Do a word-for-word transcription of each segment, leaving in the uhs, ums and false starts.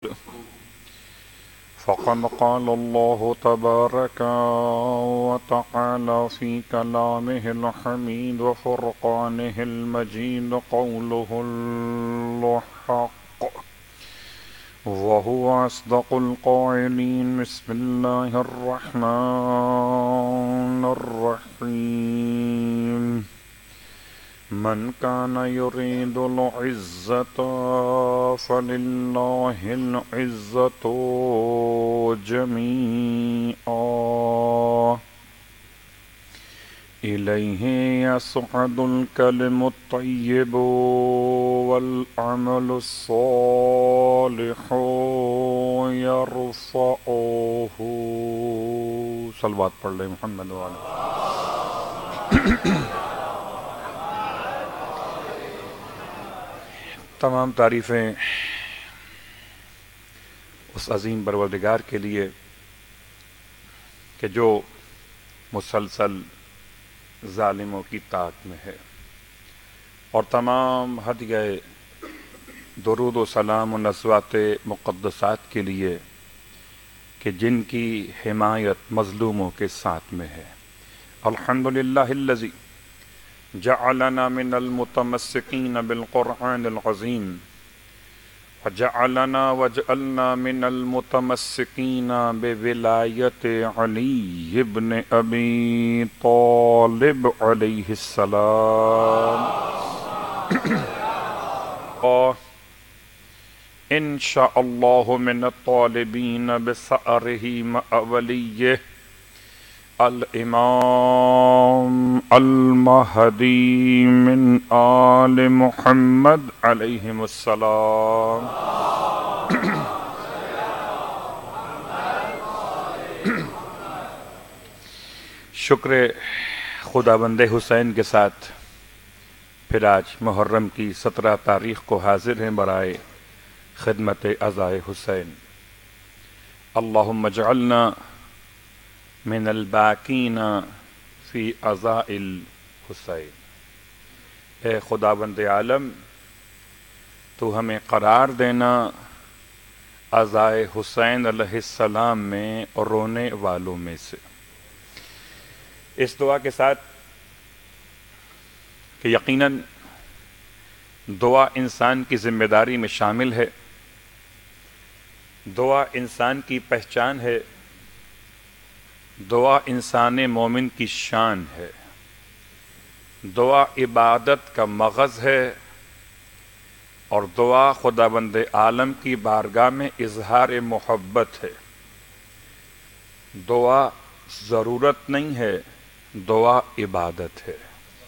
فقد قال الله تبارك وتعالى في كلامه الحميد وفرقانه المجيد قوله الحق وهو أصدق القائلين بسم الله الرحمن الرحيم من كان يريد العزة فلله العزة جميعا إليه يصعد الكلم الطيب والعمل الصالح يرفعه صلوات پڑھ لیں محمد وعلى تمام تعریفیں اس عظیم پروردگار کے لیے کہ جو مسلسل ظالموں کی طاقت میں ہے، اور تمام ہدیہ درود و سلام و نصوات مقدسات کے لیے کہ جن کی حمایت مظلوموں کے ساتھ میں ہے۔ الحمدللہ الذی جعلنا من المتمسکین بالقرآن العظیم وجعلنا وجعلنا من المتمسکین بولایت علی ابن ابی طالب علیہ السلام انشاءاللہ من الطالبین بثأرہ مع ولیہ الامام المہدی من آل محمد علیہم السلام۔ شکر خدا بند حسین کے ساتھ پھر آج محرم کی سترہ تاریخ کو حاضر ہیں برائے خدمت عزائے حسین۔ اللہم اجعلنا من الباکین فی عزاء الحسین۔ اے خدا بند عالم، تو ہمیں قرار دینا عزائے حسین علیہ السلام میں اور رونے والوں میں سے۔ اس دعا کے ساتھ کہ یقیناً دعا انسان کی ذمہ داری میں شامل ہے، دعا انسان کی پہچان ہے، دعا انسان مومن کی شان ہے، دعا عبادت کا مغز ہے، اور دعا خدا بند عالم کی بارگاہ میں اظہار محبت ہے۔ دعا ضرورت نہیں ہے، دعا عبادت ہے۔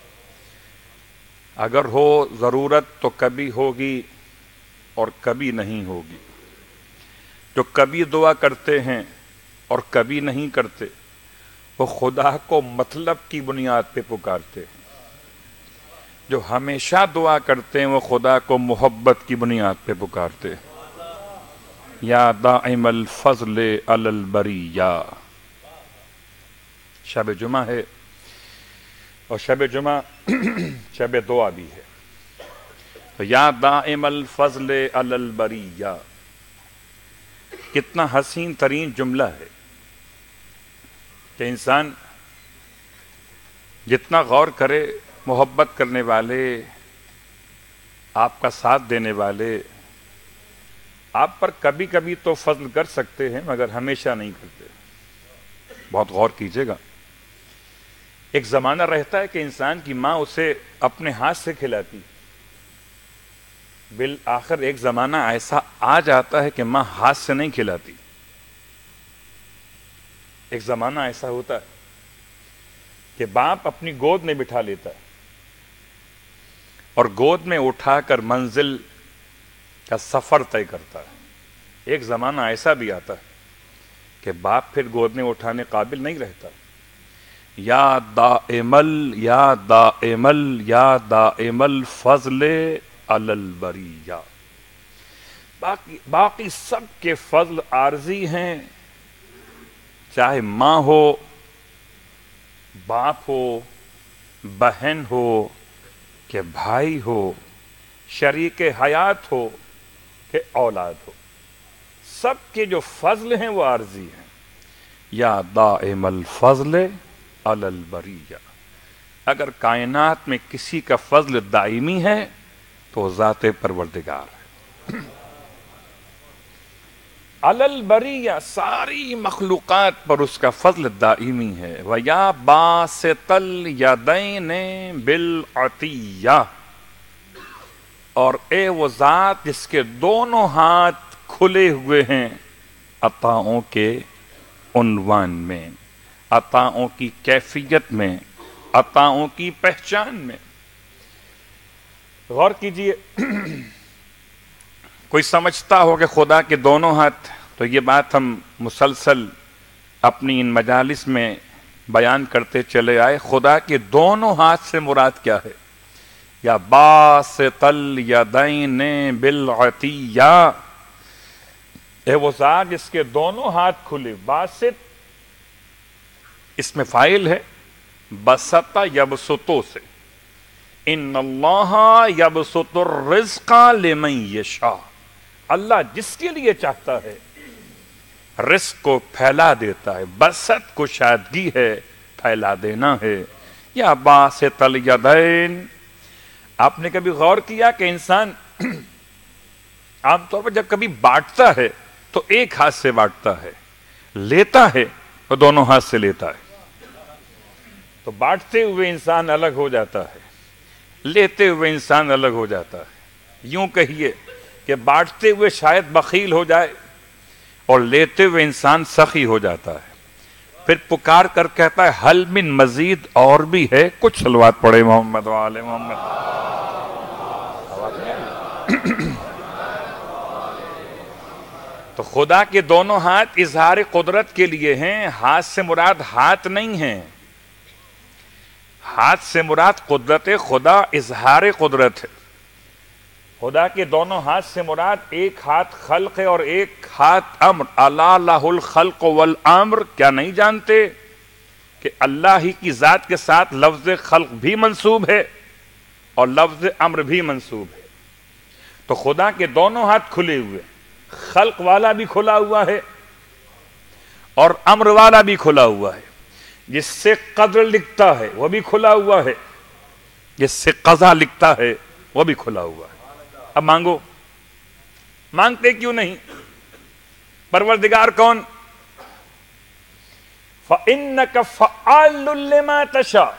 اگر ہو ضرورت تو کبھی ہوگی اور کبھی نہیں ہوگی۔ جو کبھی دعا کرتے ہیں اور کبھی نہیں کرتے، وہ خدا کو مطلب کی بنیاد پہ پکارتے ہیں۔ جو ہمیشہ دعا کرتے ہیں وہ خدا کو محبت کی بنیاد پہ پکارتے ہیں۔ یا دائم الفضل علی البریہ۔ شب جمعہ ہے، اور شب جمعہ شب دعا بھی ہے، تو یا دائم الفضل علی البریہ کتنا حسین ترین جملہ ہے کہ انسان جتنا غور کرے، محبت کرنے والے، آپ کا ساتھ دینے والے آپ پر کبھی کبھی تو فضل کر سکتے ہیں مگر ہمیشہ نہیں کرتے۔ بہت غور کیجئے گا۔ ایک زمانہ رہتا ہے کہ انسان کی ماں اسے اپنے ہاتھ سے کھلاتی، بالآخر ایک زمانہ ایسا آ جاتا ہے کہ ماں ہاتھ سے نہیں کھلاتی۔ ایک زمانہ ایسا ہوتا ہے کہ باپ اپنی گود میں بٹھا لیتا ہے اور گود میں اٹھا کر منزل کا سفر طے کرتا ہے۔ ایک زمانہ ایسا بھی آتا ہے کہ باپ پھر گود میں اٹھانے قابل نہیں رہتا۔ یا دائم ال یا دائم ال یا دائم الفضل علی البریہ۔ باقی باقی سب کے فضل عارضی ہیں، چاہے ماں ہو، باپ ہو، بہن ہو کہ بھائی ہو، شریک حیات ہو کہ اولاد ہو۔ سب کے جو فضل ہیں وہ عارضی ہیں. یا دائم الفضل علی البریہ، اگر کائنات میں کسی کا فضل دائمی ہے تو ذات پروردگار ہے. علی البریہ، ساری مخلوقات پر اس کا فضل دائمی ہے. وَيَا بَاسِطَ الْيَدَيْنِ بِالْعَطِيَّةِ، اور اے وہ ذات جس کے دونوں ہاتھ کھلے ہوئے ہیں عطاؤں کے عنوان میں، عطاؤں کی کیفیت میں، عطاؤں کی پہچان میں. غور کیجئے، کوئی سمجھتا ہو کہ خدا کے دونوں ہاتھ، تو یہ بات ہم مسلسل اپنی ان مجالس میں بیان کرتے چلے آئے. خدا کے دونوں ہاتھ سے مراد کیا ہے؟ یا باسط الیدین بالعطیہ، اے وہ ذات جس کے دونوں ہاتھ کھلے. باسط اس میں فاعل ہے بسط یبسطو سے. ان اللہ یبسط الرزق لمن یشاء، اللہ جس کے لیے چاہتا ہے رزق کو پھیلا دیتا ہے. بسط کشادگی ہے، پھیلا دینا ہے. یا باسط الیدین، آپ نے کبھی غور کیا کہ انسان عام طور پر جب کبھی بانٹتا ہے تو ایک ہاتھ سے بانٹتا ہے، لیتا ہے تو دونوں ہاتھ سے لیتا ہے. تو بانٹتے ہوئے انسان الگ ہو جاتا ہے، لیتے ہوئے انسان الگ ہو جاتا ہے. یوں کہیے کہ بانٹتے ہوئے شاید بخیل ہو جائے اور لیتے ہوئے انسان سخی ہو جاتا ہے. پھر پکار کر کہتا ہے حل من مزید، اور بھی ہے کچھ. صلوات پڑھے محمد وآل محمد. تو خدا کے دونوں ہاتھ اظہار قدرت کے لیے ہیں. ہاتھ سے مراد ہاتھ نہیں ہیں، ہاتھ سے مراد قدرت خدا، اظہار قدرت ہے. خدا کے دونوں ہاتھ سے مراد ایک ہاتھ خلق ہے اور ایک ہاتھ امر. الا لہ الخلق والامر، کیا نہیں جانتے کہ اللہ ہی کی ذات کے ساتھ لفظ خلق بھی منسوب ہے اور لفظ امر بھی منسوب ہے. تو خدا کے دونوں ہاتھ کھلے ہوئے، خلق والا بھی کھلا ہوا ہے اور امر والا بھی کھلا ہوا ہے. جس سے قدر لکھتا ہے وہ بھی کھلا ہوا ہے، جس سے قضا لکھتا ہے وہ بھی کھلا ہوا ہے. اب مانگو، مانگتے کیوں نہیں؟ پروردگار کون؟ فَإِنَّكَ فَعَالٌ لِمَا تَشَاءُ.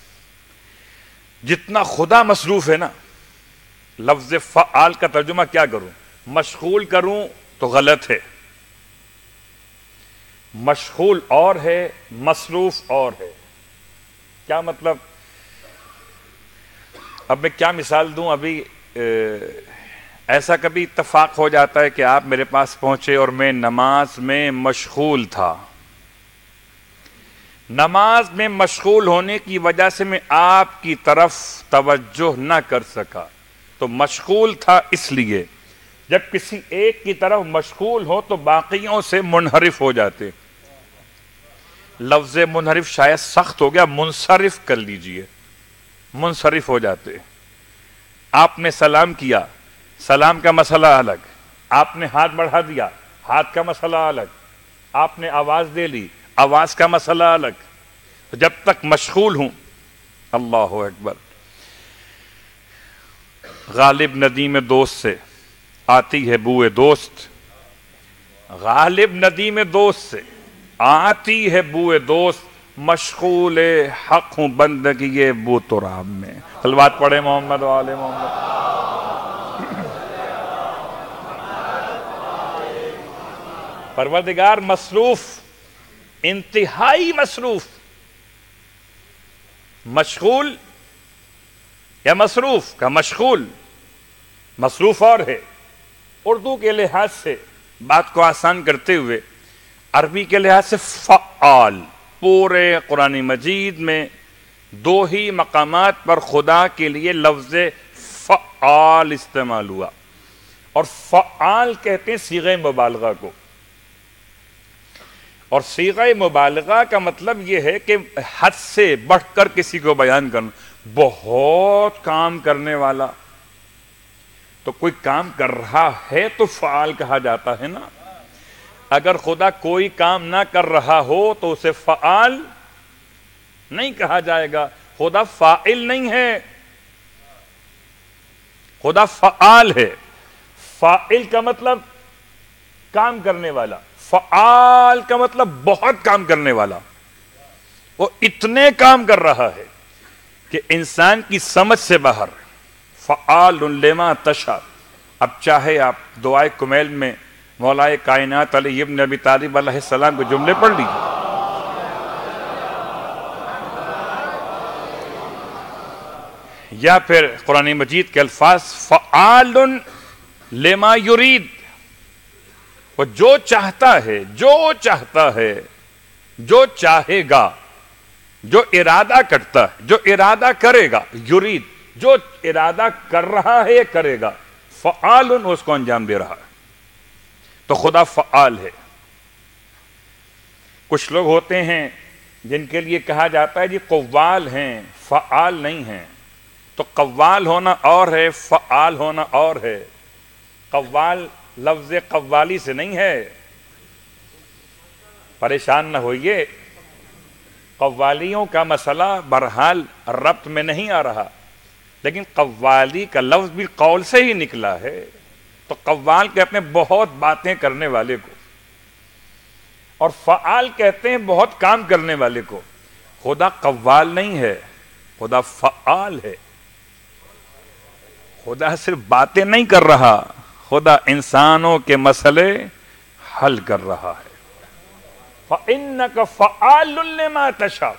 جتنا خدا مصروف ہے نا، لفظ فعال کا ترجمہ کیا کروں؟ مشغول کروں تو غلط ہے. مشغول اور ہے، مصروف اور ہے. کیا مطلب؟ اب میں کیا مثال دوں؟ ابھی ایسا کبھی اتفاق ہو جاتا ہے کہ آپ میرے پاس پہنچے اور میں نماز میں مشغول تھا. نماز میں مشغول ہونے کی وجہ سے میں آپ کی طرف توجہ نہ کر سکا. تو مشغول تھا اس لیے. جب کسی ایک کی طرف مشغول ہو تو باقیوں سے منحرف ہو جاتے. لفظ منحرف شاید سخت ہو گیا، منصرف کر لیجئے. منصرف ہو جاتے. آپ نے سلام کیا، سلام کا مسئلہ الگ. آپ نے ہاتھ بڑھا دیا، ہاتھ کا مسئلہ الگ. آپ نے آواز دے لی، آواز کا مسئلہ الگ. تو جب تک مشغول ہوں، اللہ اکبر. غالب ندیم دوست سے آتی ہے بوئے دوست، غالب ندیم دوست سے آتی ہے بوئے دوست. مشغول حق ہوں بندگی بو تراب میں. صلوات پڑھے محمد و آل محمد. پروردگار مصروف، انتہائی مصروف. مشغول یا مصروف کا مشغول، مصروف اور ہے. اردو کے لحاظ سے بات کو آسان کرتے ہوئے عربی کے لحاظ سے فعال. پورے قرآن مجید میں دو ہی مقامات پر خدا کے لیے لفظ فعال استعمال ہوا، اور فعال کہتے ہیں صیغہ مبالغہ کو. اور صیغہ مبالغہ کا مطلب یہ ہے کہ حد سے بڑھ کر کسی کو بیان کرنا. بہت کام کرنے والا. تو کوئی کام کر رہا ہے تو فعال کہا جاتا ہے نا. اگر خدا کوئی کام نہ کر رہا ہو تو اسے فعال نہیں کہا جائے گا. خدا فاعل نہیں ہے، خدا فعال ہے. فاعل کا مطلب کام کرنے والا، فعال کا مطلب بہت کام کرنے والا. وہ اتنے کام کر رہا ہے کہ انسان کی سمجھ سے باہر. فعال لما تشاء. اب چاہے آپ دعائے کمیل میں مولا کائنات علی ابن ابی طالب علیہ السلام کے جملے پڑھ لیجیے، یا پھر قرآن مجید کے الفاظ فعال لما یرید. وہ جو چاہتا ہے، جو چاہتا ہے، جو چاہے گا، جو ارادہ کرتا ہے، جو ارادہ کرے گا. یرید جو ارادہ کر رہا ہے یہ کرے گا. فعال اس کو انجام دے رہا ہے. تو خدا فعال ہے. کچھ لوگ ہوتے ہیں جن کے لیے کہا جاتا ہے جی قوال ہیں، فعال نہیں ہیں. تو قوال ہونا اور ہے، فعال ہونا اور ہے. قوال لفظ قوالی سے نہیں ہے، پریشان نہ ہوئیے. قوالیوں کا مسئلہ بہرحال ربط میں نہیں آ رہا، لیکن قوالی کا لفظ بھی قول سے ہی نکلا ہے. تو قوال کہتے ہیں بہت باتیں کرنے والے کو، اور فعال کہتے ہیں بہت کام کرنے والے کو. خدا قوال نہیں ہے، خدا فعال ہے. خدا صرف باتیں نہیں کر رہا، خدا انسانوں کے مسئلے حل کر رہا ہے. فَإِنَّكَ فَعَالٌ لِمَا تَشَاءُ.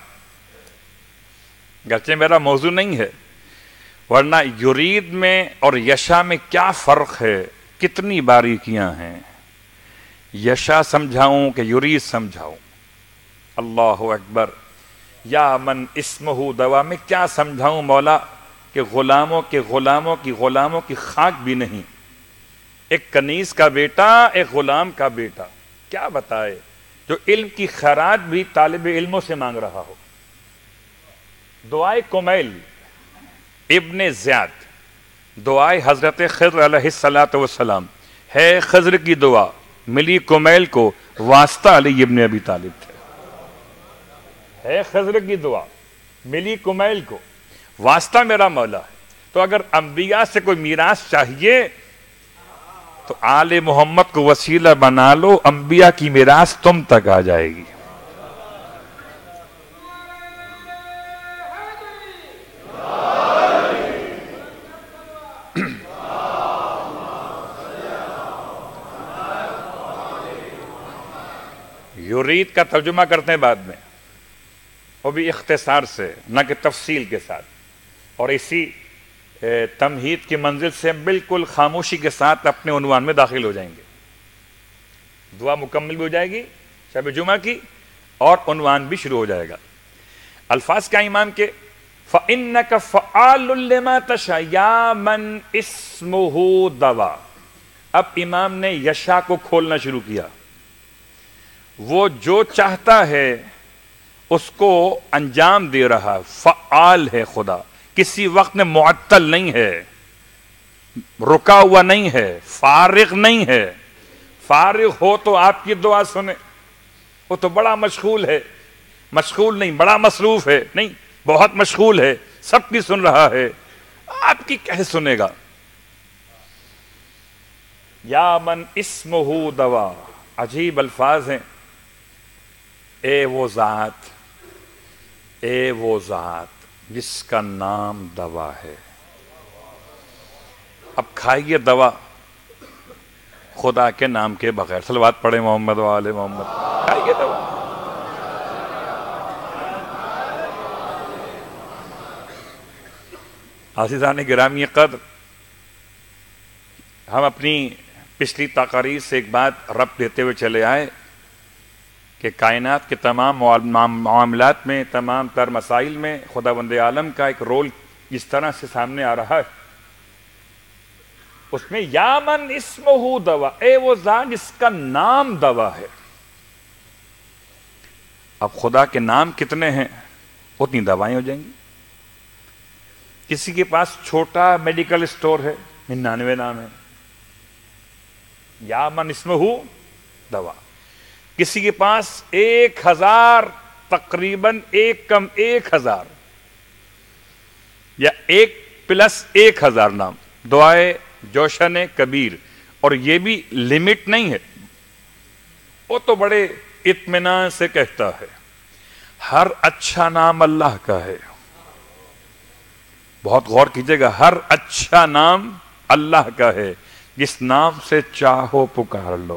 گرچہ میرا موضوع نہیں ہے، ورنہ یرید میں اور یشا میں کیا فرق ہے، کتنی باریکیاں ہیں. یشا سمجھاؤں کہ یرید سمجھاؤں؟ اللہ اکبر. یا من اسمہ دوا میں کیا سمجھاؤں مولا کہ غلاموں کے غلاموں کی غلاموں کی خاک بھی نہیں. ایک کنیز کا بیٹا، ایک غلام کا بیٹا، کیا بتائے جو علم کی خیرات بھی طالب علموں سے مانگ رہا ہو. دعائے کمیل ابن زیاد، دعائے حضرت خضر علیہ السلام ہے. خضر کی دعا ملی کمیل کو، واسطہ علی ابن ابی طالب تھے. ہے خضر کی دعا ملی کمیل کو، واسطہ میرا مولا ہے. تو اگر انبیاء سے کوئی میراث چاہیے تو آل محمد کو وسیلہ بنا لو، انبیاء کی میراث تم تک آ جائے گی. یرید کا ترجمہ کرتے ہیں بعد میں، وہ بھی اختصار سے نہ کہ تفصیل کے ساتھ. اور اسی تمہید کی منزل سے بالکل خاموشی کے ساتھ اپنے عنوان میں داخل ہو جائیں گے. دعا مکمل بھی ہو جائے گی شب جمعہ کی، اور عنوان بھی شروع ہو جائے گا. الفاظ کیا امام کے؟ فَإِنَّكَ فَعَالٌ لِمَا تَشَاءُ یا من اسمہ دوا. اب امام نے یشا کو کھولنا شروع کیا. وہ جو چاہتا ہے اس کو انجام دے رہا. فعال ہے خدا، کسی وقت میں معطل نہیں ہے، رکا ہوا نہیں ہے، فارغ نہیں ہے. فارغ ہو تو آپ کی دعا سنے. وہ تو بڑا مشغول ہے. مشغول نہیں، بڑا مصروف ہے. نہیں، بہت مشغول ہے، سب کی سن رہا ہے، آپ کی کیسے سنے گا؟ یا من اسمہ دوا، عجیب الفاظ ہیں. اے وہ ذات، اے وہ ذات جس کا نام دوا ہے. اب کھائیے دوا خدا کے نام کے بغیر. صلوات پڑھیں محمد و آل محمد. کھائیے دوا. عزیزان گرامی قدر، ہم اپنی پچھلی تقاریر سے ایک بات ربط دیتے ہوئے چلے آئے کہ کائنات کے تمام معاملات میں، تمام تر مسائل میں خداوند عالم کا ایک رول جس طرح سے سامنے آ رہا ہے، اس میں یا من اسمہ دوا، اے وہ ذات جس کا نام دوا ہے. اب خدا کے نام کتنے ہیں اتنی دوائیں ہو جائیں گی. کسی کے پاس چھوٹا میڈیکل اسٹور ہے، ننانوے نام ہے. یا من اسمہ دوا. کسی کے پاس ایک ہزار تقریباً ایک کم ایک ہزار یا ایک پلس ایک ہزار نام دعائے جوشن کبیر، اور یہ بھی لمٹ نہیں ہے، وہ تو بڑے اطمینان سے کہتا ہے ہر اچھا نام اللہ کا ہے. بہت غور کیجئے گا، ہر اچھا نام اللہ کا ہے، جس نام سے چاہو پکار لو.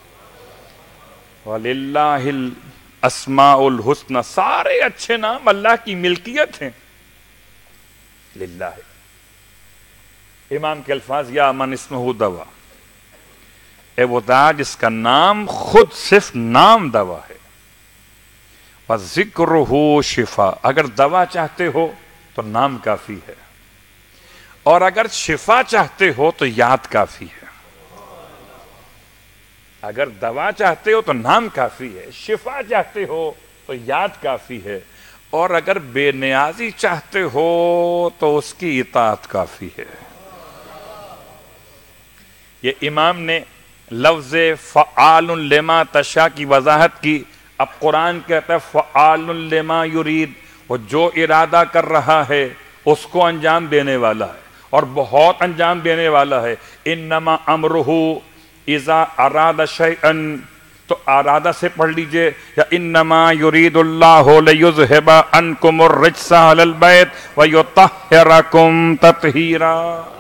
وَلِلَّهِ الْأَسْمَاءُ الْحُسْنَى، سارے اچھے نام اللہ کی ملکیت ہیں. للہ. امام کے الفاظ یا من اسمہ دوا، اے وہ ذات جس کا نام خود صرف نام دوا ہے. وَذِكْرُهُ شفا، اگر دوا چاہتے ہو تو نام کافی ہے، اور اگر شفا چاہتے ہو تو یاد کافی ہے. اگر دوا چاہتے ہو تو نام کافی ہے، شفا چاہتے ہو تو یاد کافی ہے، اور اگر بے نیازی چاہتے ہو تو اس کی اطاعت کافی ہے. یہ امام نے لفظ فعال لما تشاء کی وضاحت کی. اب قرآن کہتا ہے فعال لما یرید، وہ جو ارادہ کر رہا ہے اس کو انجام دینے والا ہے، اور بہت انجام دینے والا ہے. انما امرہ اذا اراد شیئا، تو ارادہ سے پڑھ لیجئے، یا انما یرید اللہ لیذہب عنکم الرجس اہل البیت ویطہرکم تطہیرا.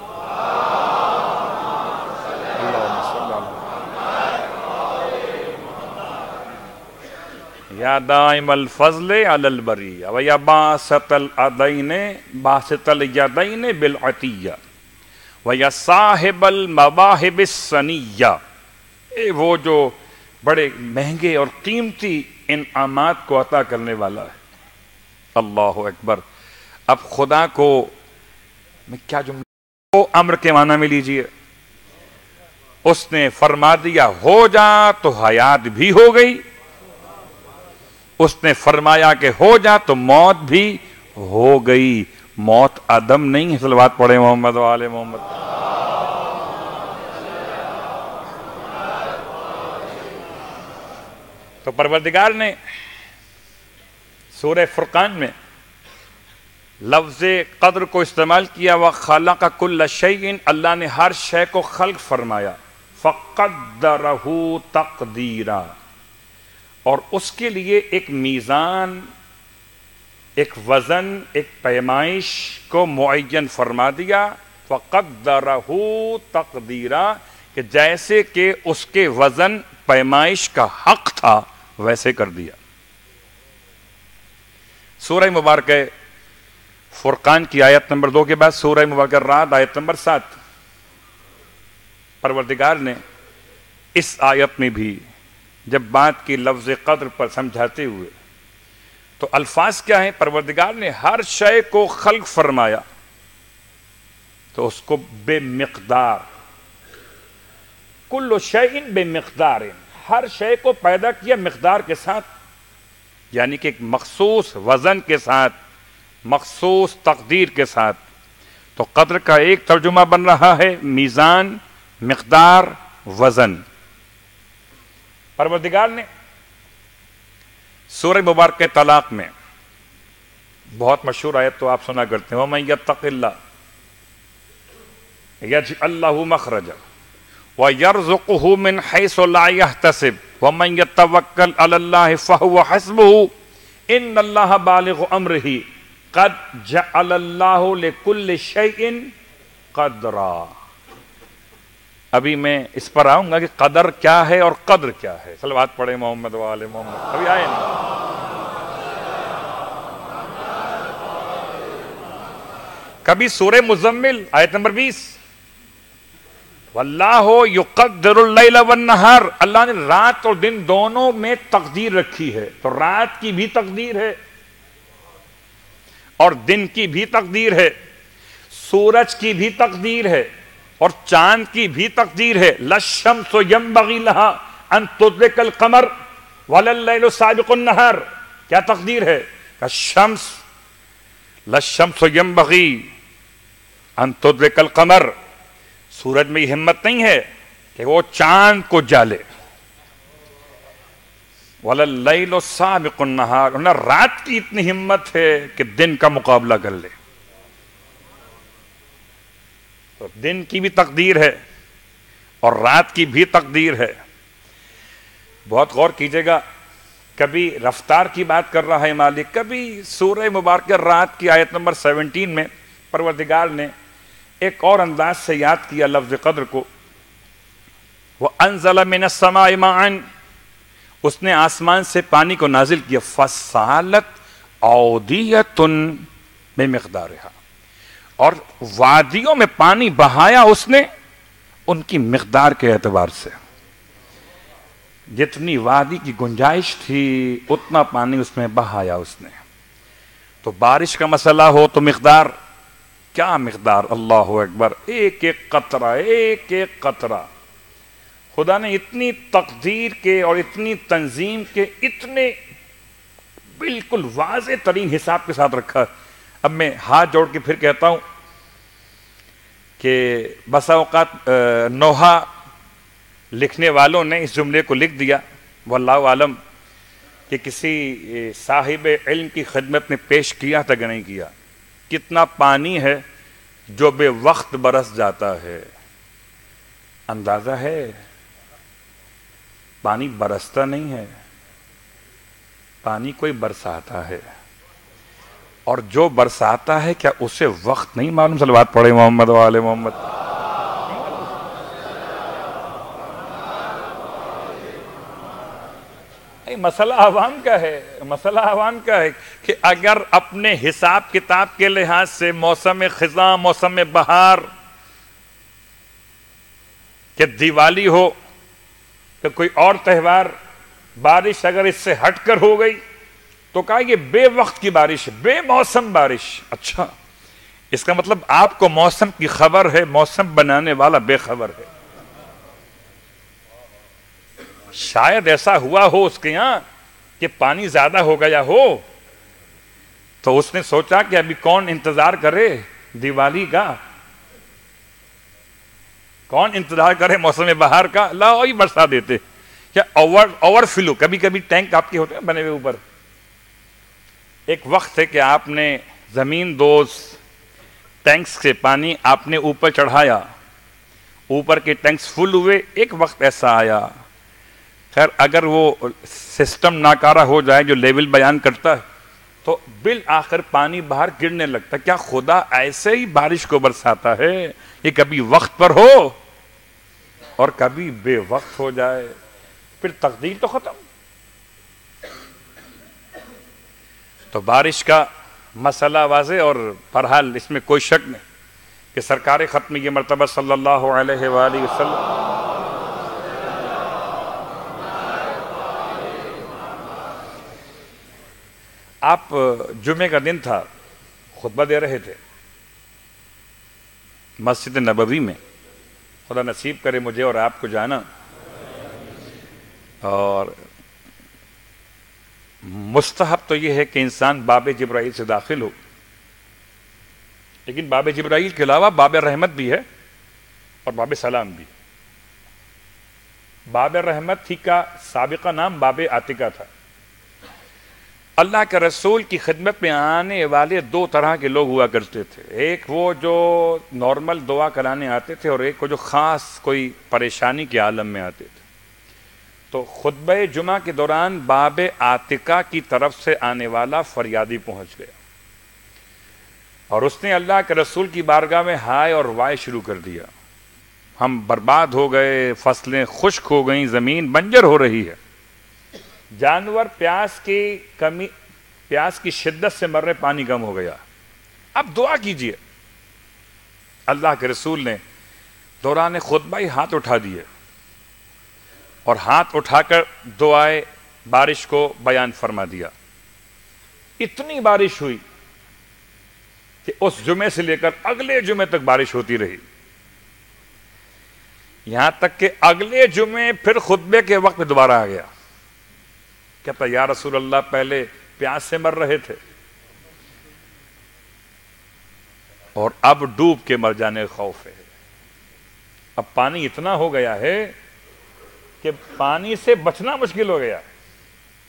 یا دائم الفضل علی البریہ ویا باسط الادین باسط الیدین بالعطیہ ویا صاحب المواہب السنیہ، اے وہ جو بڑے مہنگے اور قیمتی انعامات کو عطا کرنے والا ہے. اللہ اکبر. اب خدا کو میں کیا جملہ وہ امر کے معنی میں لیجئے، اس نے فرما دیا ہو جا تو حیات بھی ہو گئی، اس نے فرمایا کہ ہو جا تو موت بھی ہو گئی. موت عدم نہیں ہے. صلوات پڑھیں محمد و آل محمد. تو پروردگار نے سورہ فرقان میں لفظ قدر کو استعمال کیا. وَخَلَقَ كُلَّ شَيْءٍ، اللہ نے ہر شے کو خلق فرمایا. فَقَدَّرَهُ تَقْدِيرًا، اور اس کے لیے ایک میزان، ایک وزن، ایک پیمائش کو معین فرما دیا. فَقَدَّرَهُ تَقْدِيرًا، کہ جیسے کہ اس کے وزن پیمائش کا حق تھا ویسے کر دیا. سورہ مبارکہ فرقان کی آیت نمبر دو کے بعد سورہ مبارکہ رعد آیت نمبر سات. پروردگار نے اس آیت میں بھی جب بات کی لفظ قدر پر سمجھاتے ہوئے تو الفاظ کیا ہیں؟ پروردگار نے ہر شے کو خلق فرمایا تو اس کو بے مقدار، کل شیء بے مقدار، ہر شے کو پیدا کیا مقدار کے ساتھ، یعنی کہ ایک مخصوص وزن کے ساتھ، مخصوص تقدیر کے ساتھ. تو قدر کا ایک ترجمہ بن رہا ہے میزان، مقدار، وزن. پروردگار نے سورہ مبارکہ طلاق میں بہت مشہور آیت تو آپ سنا کرتے ہیں، وَمَن يَتَّقِ اللَّهَ يَجْعَل لَّهُ مَخْرَجًا وَيَرْزُقْهُ مِنْ حَيْثُ لَا يَحْتَسِبُ وَمَن يَتَّوَكَّلْ عَلَى اللَّهِ فَهُوَ حَسْبُهُ إِنَّ اللَّهَ بَالِغُ أَمْرِهِ قَدْ جَعَلَ اللَّهُ لِكُلِّ شَيْءٍ قَدْرًا. ابھی میں اس پر آؤں گا کہ قدر کیا ہے اور قدر کیا ہے. صلوات پڑھیں محمد و آل محمد. ابھی آئے نہیں. کبھی سورہ مزمل آیت نمبر بیس، واللہ یقدر اللیل والنہار، اللہ نے رات اور دن دونوں میں تقدیر رکھی ہے. تو رات کی بھی تقدیر ہے اور دن کی بھی تقدیر ہے، سورج کی بھی تقدیر ہے اور چاند کی بھی تقدیر ہے. لَلشَّمْسُ يَنبَغِي لَهَا أَن تُدْرِكَ الْقَمَرَ وَلَا اللَّيْلُ سَابِقُ النَّهَارِ. کیا تقدیر ہے؟ کہ شمس، لَلشَّمْسُ يَنبَغِي أَن تُدْرِكَ الْقَمَرَ، سورج میں یہ ہمت نہیں ہے کہ وہ چاند کو جالے. وَلَلَّيْلُ سَابِقُ النَّهَارِ، انہیں رات کی اتنی ہمت ہے کہ دن کا مقابلہ کر لے. تو دن کی بھی تقدیر ہے اور رات کی بھی تقدیر ہے. بہت غور کیجئے گا، کبھی رفتار کی بات کر رہا ہے مالک، کبھی سورہ مبارکہ رات کی آیت نمبر سیونٹین میں پروردگار نے ایک اور انداز سے یاد کیا لفظ قدر کو. وَأَنزَلَ مِنَ السَّمَاءِ مَاءً، اس نے آسمان سے پانی کو نازل کیا. فَسَالَتْ أَوْدِيَةٌ بِمِقْدَارِهَا، اور وادیوں میں پانی بہایا اس نے ان کی مقدار کے اعتبار سے. جتنی وادی کی گنجائش تھی اتنا پانی اس میں بہایا اس نے. تو بارش کا مسئلہ ہو تو مقدار، کیا مقدار، اللہ اکبر، ایک ایک قطرہ، ایک ایک قطرہ خدا نے اتنی تقدیر کے اور اتنی تنظیم کے اتنے بالکل واضح ترین حساب کے ساتھ رکھا. اب میں ہاتھ جوڑ کے پھر کہتا ہوں کہ بسا اوقات نوحہ لکھنے والوں نے اس جملے کو لکھ دیا، واللہ عالم، کہ کسی صاحب علم کی خدمت میں پیش کیا تھا کہ نہیں کیا. کتنا پانی ہے جو بے وقت برس جاتا ہے. اندازہ ہے پانی برستا نہیں ہے، پانی کوئی برساتا ہے، اور جو برساتا ہے کیا اسے وقت نہیں معلوم؟ صلوات پڑھے محمد و آل محمد. مسئلہ عوام کا ہے، مسئلہ عوام کا ہے کہ اگر اپنے حساب کتاب کے لحاظ سے موسم خزاں، موسم بہار، کہ دیوالی ہو کہ کوئی اور تہوار، بارش اگر اس سے ہٹ کر ہو گئی تو کہا یہ بے وقت کی بارش ہے، بے موسم بارش. اچھا، اس کا مطلب آپ کو موسم کی خبر ہے، موسم بنانے والا بے خبر ہے. شاید ایسا ہوا ہو اس کے یہاں کہ پانی زیادہ ہو گیا ہو تو اس نے سوچا کہ ابھی کون انتظار کرے دیوالی کا، کون انتظار کرے موسم بہار کا، لاؤ ہی برسا دیتے. کیا اوور اوور فلو، کبھی کبھی ٹینک آپ کے ہوتے ہیں بنے ہوئے اوپر. ایک وقت ہے کہ آپ نے زمین دوز ٹینکس سے پانی آپ نے اوپر چڑھایا، اوپر کے ٹینکس فل ہوئے. ایک وقت ایسا آیا، خیر اگر وہ سسٹم ناکارہ ہو جائے جو لیول بیان کرتا ہے تو بالآخر پانی باہر گرنے لگتا. کیا خدا ایسے ہی بارش کو برساتا ہے؟ یہ کبھی وقت پر ہو اور کبھی بے وقت ہو جائے، پھر تقدیر تو ختم. تو بارش کا مسئلہ واضح، اور بہرحال اس میں کوئی شک نہیں کہ سرکار ختم یہ مرتبہ صلی اللہ علیہ وآلہ وسلم آپ جمعے کا دن تھا، خطبہ دے رہے تھے مسجد نبوی میں. خدا نصیب کرے مجھے اور آپ کو جانا. اور مستحب تو یہ ہے کہ انسان باب جبرائیل سے داخل ہو، لیکن باب جبرائیل کے علاوہ باب رحمت بھی ہے اور باب سلام بھی. باب رحمت ہی کا سابقہ نام باب عاتقہ تھا. اللہ کے رسول کی خدمت میں آنے والے دو طرح کے لوگ ہوا کرتے تھے. ایک وہ جو نارمل دعا کرانے آتے تھے، اور ایک وہ جو خاص کوئی پریشانی کے عالم میں آتے تھے. تو خطبہ جمعہ کے دوران باب عاتقہ کی طرف سے آنے والا فریادی پہنچ گیا اور اس نے اللہ کے رسول کی بارگاہ میں ہائے اور وائے شروع کر دیا. ہم برباد ہو گئے، فصلیں خشک ہو گئیں، زمین بنجر ہو رہی ہے، جانور پیاس کی کمی، پیاس کی شدت سے مر رہے، پانی کم ہو گیا، اب دعا کیجئے. اللہ کے رسول نے دوران خطبہ ہی ہاتھ اٹھا دیے اور ہاتھ اٹھا کر دعائے بارش کو بیان فرما دیا. اتنی بارش ہوئی کہ اس جمعے سے لے کر اگلے جمعے تک بارش ہوتی رہی، یہاں تک کہ اگلے جمعے پھر خطبے کے وقت میں دوبارہ آ گیا. کہتا یا رسول اللہ پہلے پیاس سے مر رہے تھے اور اب ڈوب کے مر جانے کا خوف ہے. اب پانی اتنا ہو گیا ہے کہ پانی سے بچنا مشکل ہو گیا.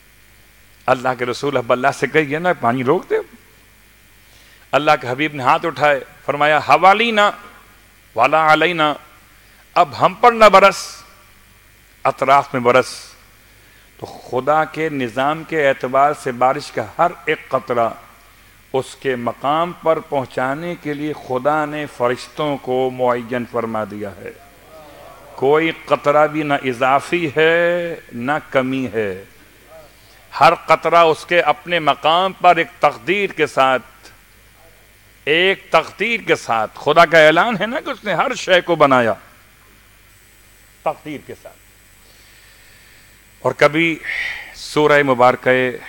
اللہ کے رسول اب اللہ سے کہیے نا پانی روک دے. اللہ کے حبیب نے ہاتھ اٹھائے, فرمایا حوالینا والا علینا, اب ہم پر نہ برس, اطراف میں برس. تو خدا کے نظام کے اعتبار سے بارش کا ہر ایک قطرہ اس کے مقام پر پہنچانے کے لیے خدا نے فرشتوں کو معین فرما دیا ہے. کوئی قطرہ بھی نہ اضافی ہے نہ کمی ہے, ہر قطرہ اس کے اپنے مقام پر ایک تقدیر کے ساتھ, ایک تقدیر کے ساتھ. خدا کا اعلان ہے نا کہ اس نے ہر شے کو بنایا تقدیر کے ساتھ. اور کبھی سورہ مبارکہ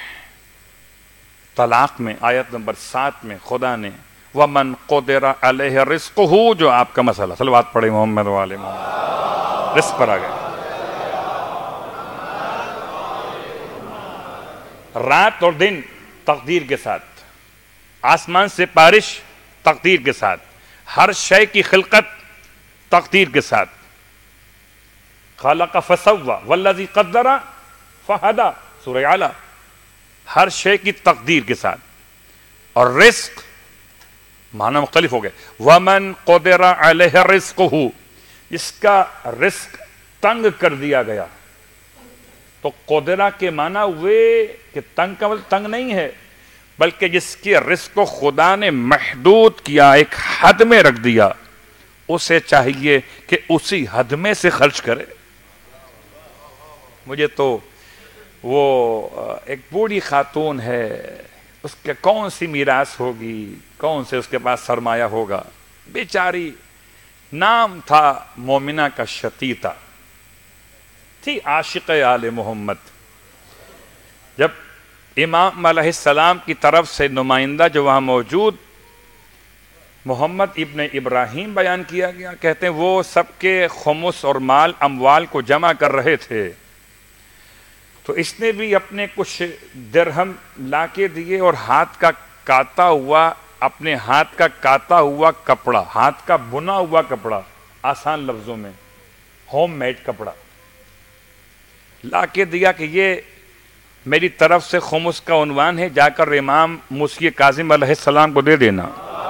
طلاق میں آیت نمبر سات میں خدا نے وَمَنْ قُدِرَ عَلَيْهِ رِزْقُهُ, جو آپ کا مسئلہ, صلوات پڑھے محمد والے محمد, رزق پر آ گئے. رات اور دن تقدیر کے ساتھ, آسمان سے بارش تقدیر کے ساتھ, ہر شے کی خلقت تقدیر کے ساتھ. خلق فسوى والذی قدر فہدی, سورہ اعلیٰ, ہر شے کی تقدیر کے ساتھ. اور رزق معنی مختلف ہو گئے. وَمَنْ قُدِرَ عَلَيْهِ رِزْقُهُ, اس کا رزق تنگ کر دیا گیا. تو قدرہ کے معنی ہوئے کہ تنگ کا مطلب تنگ نہیں ہے, بلکہ جس کے رزق کو خدا نے محدود کیا, ایک حد میں رکھ دیا, اسے چاہیے کہ اسی حد میں سے خرچ کرے. مجھے تو وہ ایک بوڑھی خاتون ہے, اس کے کون سی میراث ہوگی, کون سے اس کے پاس سرمایہ ہوگا, بیچاری, نام تھا مومنہ کا شتیتا, تھی عاشق آل محمد. جب امام علیہ السلام کی طرف سے نمائندہ جو وہاں موجود محمد ابن ابراہیم بیان کیا گیا, کہتے ہیں وہ سب کے خمس اور مال اموال کو جمع کر رہے تھے, تو اس نے بھی اپنے کچھ درہم لا کے دیے, اور ہاتھ کا کاتا ہوا, اپنے ہاتھ کا کاتا ہوا کپڑا, ہاتھ کا بنا ہوا کپڑا, آسان لفظوں میں ہوم میڈ کپڑا لا کے دیا کہ یہ میری طرف سے خمس کا عنوان ہے, جا کر امام موسی کاظم علیہ السلام کو دے دینا.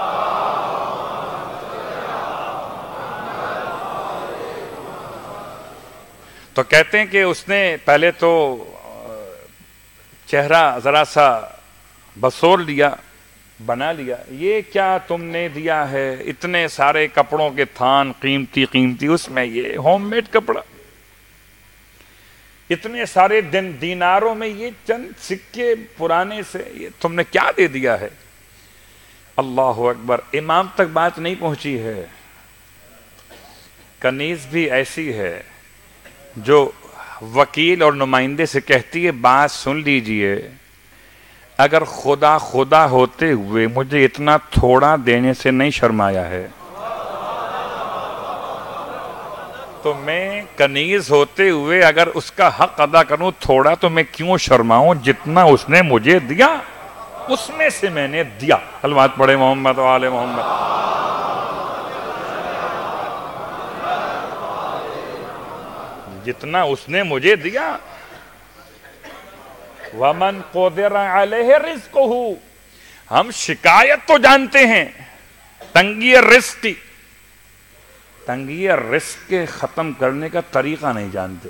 تو کہتے ہیں کہ اس نے پہلے تو چہرہ ذرا سا بسور لیا, بنا لیا, یہ کیا تم نے دیا ہے, اتنے سارے کپڑوں کے تھان قیمتی قیمتی, اس میں یہ ہوم میڈ کپڑا, اتنے سارے دن دیناروں میں یہ چند سکے پرانے سے, یہ تم نے کیا دے دیا ہے. اللہ اکبر. امام تک بات نہیں پہنچی ہے. کنیز بھی ایسی ہے جو وکیل اور نمائندے سے کہتی ہے بات سن لیجئے, اگر خدا خدا ہوتے ہوئے مجھے اتنا تھوڑا دینے سے نہیں شرمایا ہے, تو میں کنیز ہوتے ہوئے اگر اس کا حق ادا کروں تھوڑا, تو میں کیوں شرماؤں, جتنا اس نے مجھے دیا اس میں سے میں نے دیا. صلوات پڑھے محمد و آل محمد. جتنا اس نے مجھے دیا. وَمَنْ قُدِرَ عَلَيْهِ رِزْقُهُ, ہم شکایت تو جانتے ہیں تنگی رزق کی, تنگی رزق کے ختم کرنے کا طریقہ نہیں جانتے.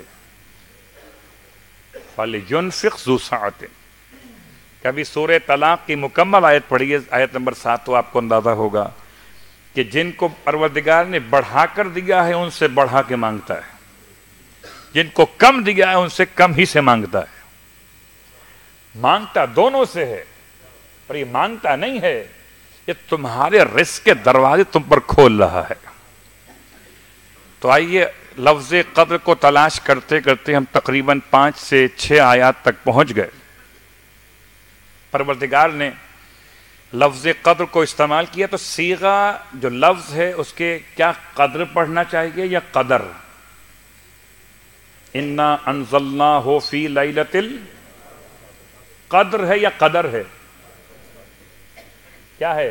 فَلْيُنْفِقْ ذُو سَعَةٍ. کبھی سورہ طلاق کی مکمل آیت پڑھیے, آیت نمبر سات, تو آپ کو اندازہ ہوگا کہ جن کو پروردگار نے بڑھا کر دیا ہے ان سے بڑھا کے مانگتا ہے, جن کو کم دیا ہے ان سے کم ہی سے مانگتا ہے. مانگتا دونوں سے ہے, پر یہ مانگتا نہیں ہے, یہ تمہارے رزق کے دروازے تم پر کھول رہا ہے. تو آئیے لفظ قدر کو تلاش کرتے کرتے ہم تقریباً پانچ سے چھ آیات تک پہنچ گئے. پروردگار نے لفظ قدر کو استعمال کیا, تو صیغہ جو لفظ ہے اس کے کیا قدر پڑھنا چاہیے یا قدر؟ انا انزلناہ فی لیلۃ القدر ہے یا قدر ہے؟ کیا ہے؟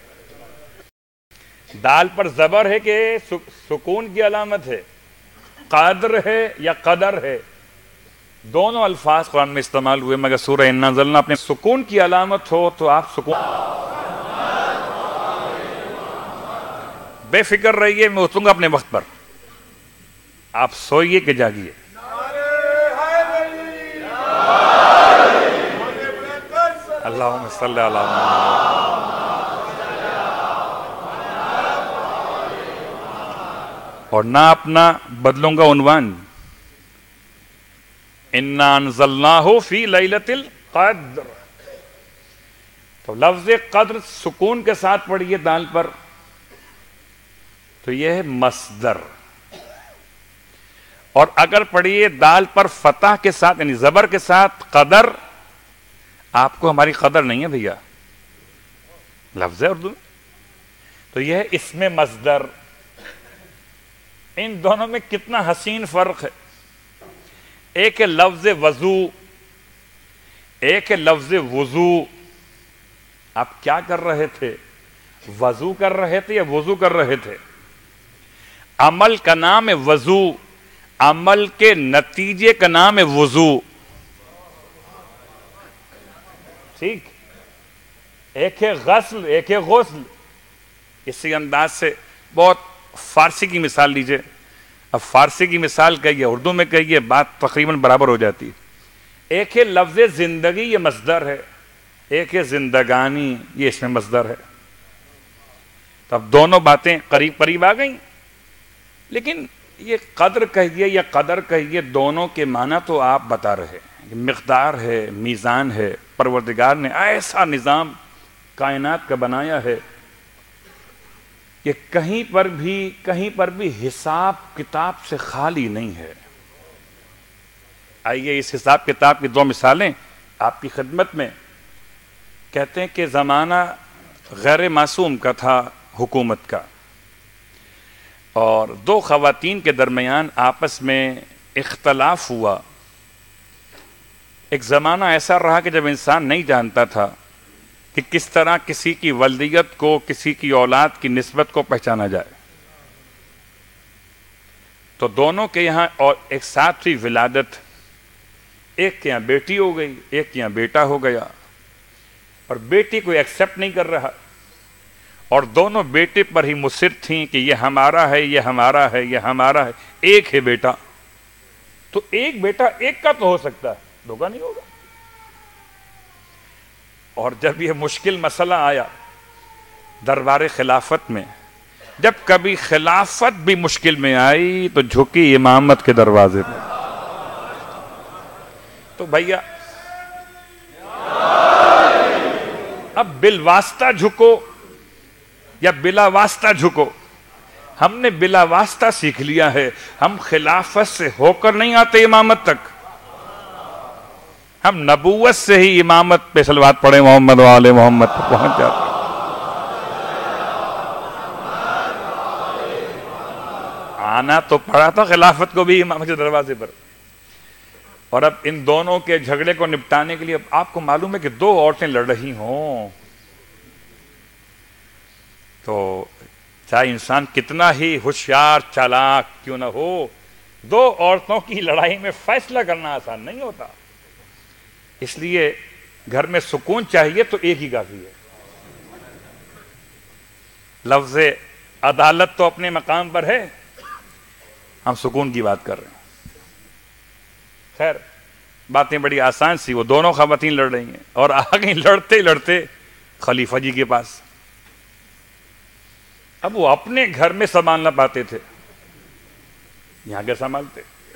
دال پر زبر ہے کہ سکون کی علامت ہے؟ قدر ہے یا قدر ہے؟ دونوں الفاظ قرآن میں استعمال ہوئے، مگر سورہ انا انزلنا اپنے سکون کی علامت ہو تو آپ سکون بے فکر رہیے، میں اتروں گا اپنے وقت پر، آپ سوئیے کہ جاگیے. اللہم صلی علی محمد. اور نہ اپنا بدلوں گا عنوان، اِنَّا أَنزَلْنَاهُ فِي لَيْلَةِ الْقَدْرِ. تو لفظ قدر سکون کے ساتھ پڑھیے دال پر، تو یہ ہے مصدر. اور اگر پڑھیے دال پر فتح کے ساتھ یعنی زبر کے ساتھ قدر، آپ کو ہماری قدر نہیں ہے بھیا، لفظ ہے اردو میں. تو یہ ہے اسم مصدر. ان دونوں میں کتنا حسین فرق ہے. ایک ہے لفظ وضو، ایک ہے لفظ وضو. آپ کیا کر رہے تھے؟ وضو کر رہے تھے یا وضو کر رہے تھے؟ عمل کا نام ہے وضو، عمل کے نتیجے کا نام ہے وضو. ٹھیک، ایک ہے غسل، ایک ہے غسل. اسی انداز سے بہت فارسی کی مثال لیجئے. اب فارسی کی مثال کہیے، اردو میں کہیے، بات تقریباً برابر ہو جاتی. ایک ہے لفظ زندگی، یہ مصدر ہے. ایک ہے زندگانی، یہ اس میں مصدر ہے. تو اب دونوں باتیں قریب قریب آ گئیں. لیکن یہ قدر کہیے یا قدر کہیے، دونوں کے معنی تو آپ بتا رہے ہیں. مقدار ہے، میزان ہے. پروردگار نے ایسا نظام کائنات کا بنایا ہے کہ کہیں پر بھی کہیں پر بھی حساب کتاب سے خالی نہیں ہے. آئیے اس حساب کتاب کی دو مثالیں آپ کی خدمت میں. کہتے ہیں کہ زمانہ غیر معصوم کا تھا، حکومت کا، اور دو خواتین کے درمیان آپس میں اختلاف ہوا. ایک زمانہ ایسا رہا کہ جب انسان نہیں جانتا تھا کہ کس طرح کسی کی ولدیت کو، کسی کی اولاد کی نسبت کو پہچانا جائے. تو دونوں کے یہاں اور ایک ساتھ ہوئی ولادت. ایک کے یہاں بیٹی ہو گئی، ایک کے یہاں بیٹا ہو گیا، اور بیٹی کو ایکسپٹ نہیں کر رہا، اور دونوں بیٹے پر ہی مصر تھیں کہ یہ ہمارا ہے، یہ ہمارا ہے، یہ ہمارا ہے. ایک ہے بیٹا، تو ایک بیٹا ایک کا تو ہو سکتا ہے، دو کا نہیں ہوگا. اور جب یہ مشکل مسئلہ آیا دربار خلافت میں، جب کبھی خلافت بھی مشکل میں آئی تو جھکی امامت کے دروازے پہ. تو بھیا اب بالواسطہ جھکو یا بلا واسطہ جھکو. ہم نے بلا واسطہ سیکھ لیا ہے. ہم خلافت سے ہو کر نہیں آتے امامت تک، ہم نبوت سے ہی امامت پہ صلوات پڑھے محمد و آل محمد پہ پہنچ جاتے. آنا تو پڑا تھا خلافت کو بھی امامت کے دروازے پر. اور اب ان دونوں کے جھگڑے کو نپٹانے کے لیے اب آپ کو معلوم ہے کہ دو عورتیں لڑ رہی ہوں تو چاہے انسان کتنا ہی ہوشیار چالاک کیوں نہ ہو، دو عورتوں کی لڑائی میں فیصلہ کرنا آسان نہیں ہوتا. اس لیے گھر میں سکون چاہیے تو ایک ہی کافی ہے. لفظ عدالت تو اپنے مقام پر ہے، ہم سکون کی بات کر رہے ہیں. خیر، باتیں بڑی آسان سی. وہ دونوں خواتین لڑ رہی ہیں اور آ گئی لڑتے لڑتے خلیفہ جی کے پاس. اب وہ اپنے گھر میں سنبھال نہ پاتے تھے، یہاں کے سنبھالتے.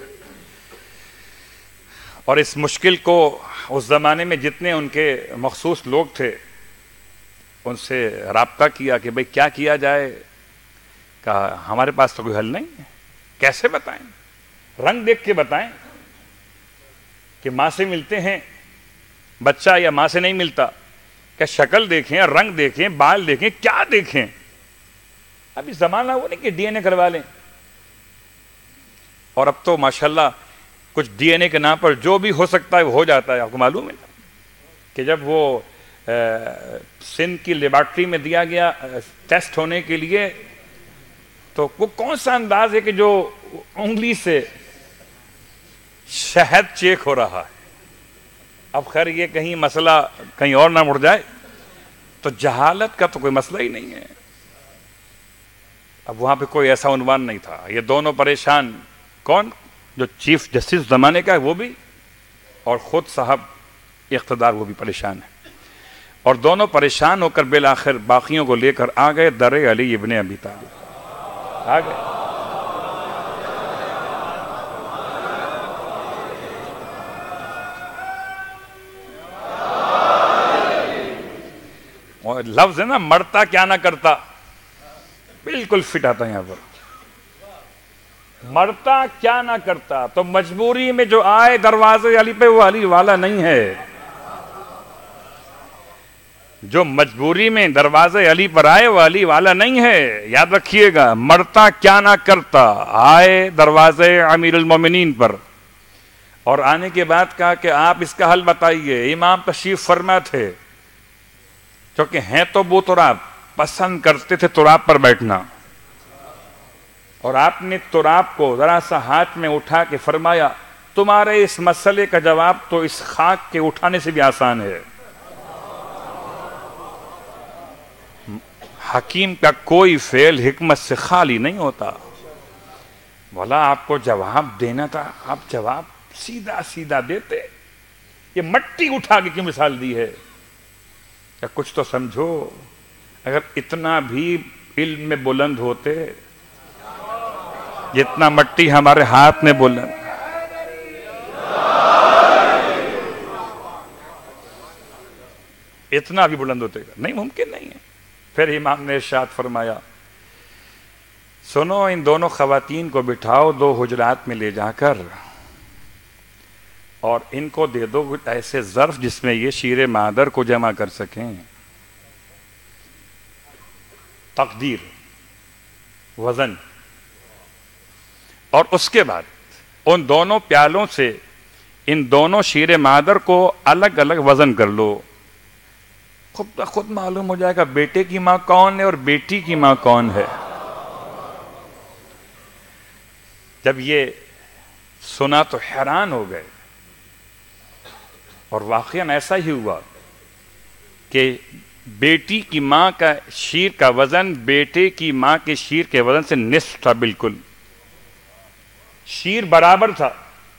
اور اس مشکل کو اس زمانے میں جتنے ان کے مخصوص لوگ تھے ان سے رابطہ کیا کہ بھئی کیا کیا جائے. کہا ہمارے پاس تو کوئی حل نہیں ہے. کیسے بتائیں؟ رنگ دیکھ کے بتائیں کہ ماں سے ملتے ہیں بچہ یا ماں سے نہیں ملتا. کیا شکل دیکھیں، رنگ دیکھیں، بال دیکھیں، کیا دیکھیں؟ ابھی زمانہ وہ نہیں کہ ڈی این اے کروا لیں. اور اب تو ماشاءاللہ کچھ ڈی این اے کے نام پر جو بھی ہو سکتا ہے وہ ہو جاتا ہے. آپ کو معلوم ہے کہ جب وہ سندھ کی لیبارٹری میں دیا گیا ٹیسٹ ہونے کے لیے تو وہ کون سا انداز ہے کہ جو انگلی سے شہد چیک ہو رہا ہے. اب خیر یہ کہیں مسئلہ کہیں اور نہ مڑ جائے، تو جہالت کا تو کوئی مسئلہ ہی نہیں ہے. اب وہاں پہ کوئی ایسا عنوان نہیں تھا. یہ دونوں پریشان، کون؟ جو چیف جسٹس زمانے کا ہے وہ بھی، اور خود صاحب اقتدار وہ بھی پریشان ہے. اور دونوں پریشان ہو کر بالآخر باقیوں کو لے کر آ گئے در علی ابن ابی طالب. آ گئے. اور لفظ ہے نا، مرتا کیا نہ کرتا، بالکل فٹ آتا ہے یہاں پر. مرتا کیا نہ کرتا، تو مجبوری میں جو آئے دروازے علی پہ وہ علی والا نہیں ہے. جو مجبوری میں دروازے علی پر آئے وہ علی والا نہیں ہے. یاد رکھیے گا، مرتا کیا نہ کرتا، آئے دروازے امیر المومنین پر، اور آنے کے بعد کہا کہ آپ اس کا حل بتائیے. امام تشریف فرما تھے، کیونکہ ہیں تو وہ تراب، پسند کرتے تھے تراب پر بیٹھنا، اور آپ نے تراب کو ذرا سا ہاتھ میں اٹھا کے فرمایا تمہارے اس مسئلے کا جواب تو اس خاک کے اٹھانے سے بھی آسان ہے. حکیم کا کوئی فعل حکمت سے خالی نہیں ہوتا. بولا آپ کو جواب دینا تھا، آپ جواب سیدھا سیدھا دیتے. یہ مٹی اٹھا کے کیوں مثال دی ہے؟ کہ کچھ تو سمجھو. اگر اتنا بھی علم میں بلند ہوتے جتنا مٹی ہمارے ہاتھ میں بلند، اتنا بھی بلند ہوتے گا نہیں، ممکن نہیں ہے. پھر امام نے ارشاد فرمایا سنو، ان دونوں خواتین کو بٹھاؤ دو حجرات میں لے جا کر، اور ان کو دے دو ایسے ظرف جس میں یہ شیر مادر کو جمع کر سکیں. تقدیر، وزن، اور اس کے بعد ان دونوں پیالوں سے ان دونوں شیر مادر کو الگ الگ وزن کر لو. خود خود معلوم ہو جائے گا بیٹے کی ماں کون ہے اور بیٹی کی ماں کون ہے. جب یہ سنا تو حیران ہو گئے، اور واقعاً ایسا ہی ہوا کہ بیٹی کی ماں کا شیر کا وزن بیٹے کی ماں کے شیر کے وزن سے نصف تھا. بالکل شیر برابر تھا.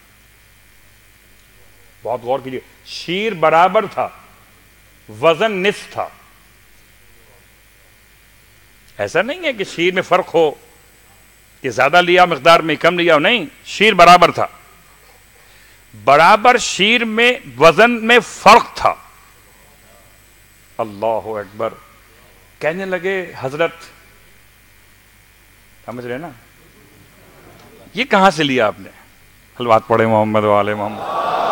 بہت غور کیجیے، شیر برابر تھا، وزن نصف تھا. ایسا نہیں ہے کہ شیر میں فرق ہو کہ زیادہ لیا مقدار میں کم لیا، نہیں، شیر برابر تھا. برابر شیر میں وزن میں فرق تھا. اللہ اکبر. کہنے لگے حضرت، سمجھ رہے نا، یہ کہاں سے لیا آپ نے؟ حلوات پڑھے محمد و آل محمد.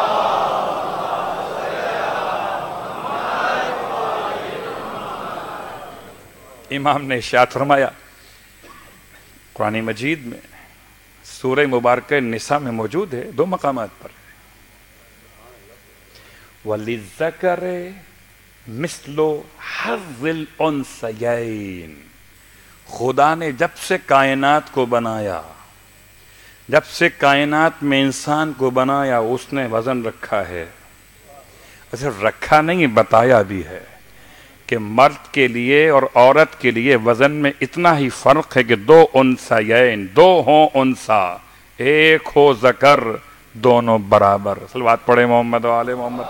امام نے ارشاد فرمایا قرآن مجید میں سورہ مبارکہ نساء میں موجود ہے دو مقامات پر، وَلِلذَّكَرِ مِثْلُ حَظِّ الْأُنثَيَيْنِ. خدا نے جب سے کائنات کو بنایا، جب سے کائنات میں انسان کو بنایا، اس نے وزن رکھا ہے. صرف رکھا نہیں، بتایا بھی ہے کہ مرد کے لیے اور عورت کے لیے وزن میں اتنا ہی فرق ہے کہ دو انثیین، دو ہوں انثا، ایک ہو ذکر، دونوں برابر. صلوات پڑھے محمد و آل محمد.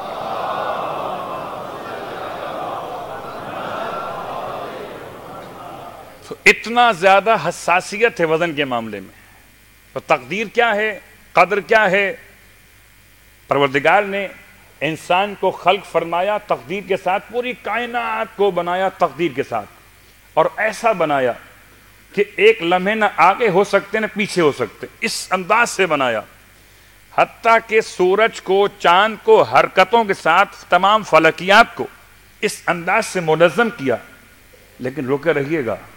تو اتنا زیادہ حساسیت ہے وزن کے معاملے میں. تو تقدیر کیا ہے، قدر کیا ہے؟ پروردگار نے انسان کو خلق فرمایا تقدیر کے ساتھ، پوری کائنات کو بنایا تقدیر کے ساتھ، اور ایسا بنایا کہ ایک لمحے نہ آگے ہو سکتے نہ پیچھے ہو سکتے، اس انداز سے بنایا. حتیٰ کہ سورج کو، چاند کو، حرکتوں کے ساتھ تمام فلکیات کو اس انداز سے منظم کیا. لیکن روکے رہیے گا،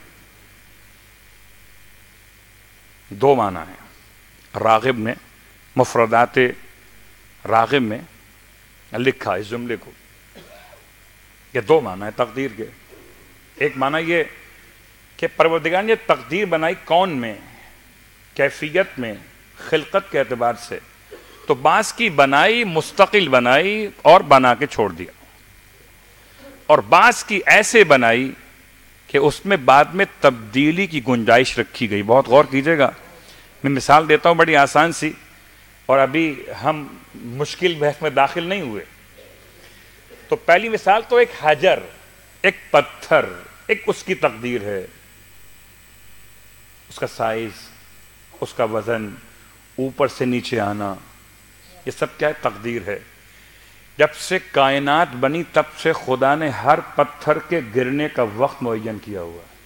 دو معنی ہیں. راغب نے مفردات راغب میں لکھا اس جملے کو کہ دو معنی ہے تقدیر کے. ایک معنی یہ کہ پروردگار نے تقدیر بنائی کون میں، کیفیت میں، خلقت کے اعتبار سے، تو بعض کی بنائی مستقل بنائی اور بنا کے چھوڑ دیا، اور بعض کی ایسے بنائی کہ اس میں بعد میں تبدیلی کی گنجائش رکھی گئی. بہت غور کیجئے گا، میں مثال دیتا ہوں بڑی آسان سی، اور ابھی ہم مشکل بحث میں داخل نہیں ہوئے. تو پہلی مثال تو ایک حجر، ایک پتھر، ایک اس کی تقدیر ہے، اس کا سائز، اس کا وزن، اوپر سے نیچے آنا، یہ سب کیا ہے؟ تقدیر ہے. جب سے کائنات بنی تب سے خدا نے ہر پتھر کے گرنے کا وقت معین کیا ہوا ہے.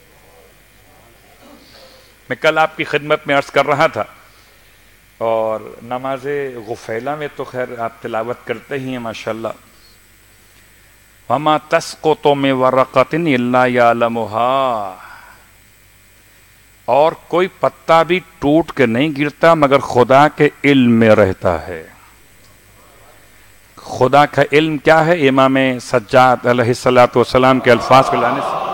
میں کل آپ کی خدمت میں عرض کر رہا تھا، اور نماز غفیلہ میں تو خیر آپ تلاوت کرتے ہی ہیں ماشاءاللہ. وَمَا تَسْقُطُ مِن وَرَقَةٍ إِلَّا يَعْلَمُهَا، اور کوئی پتا بھی ٹوٹ کے نہیں گرتا مگر خدا کے علم میں رہتا ہے. خدا کا علم کیا ہے؟ امام سجاد علیہ الصلوۃ والسلام کے الفاظ کو لانے سے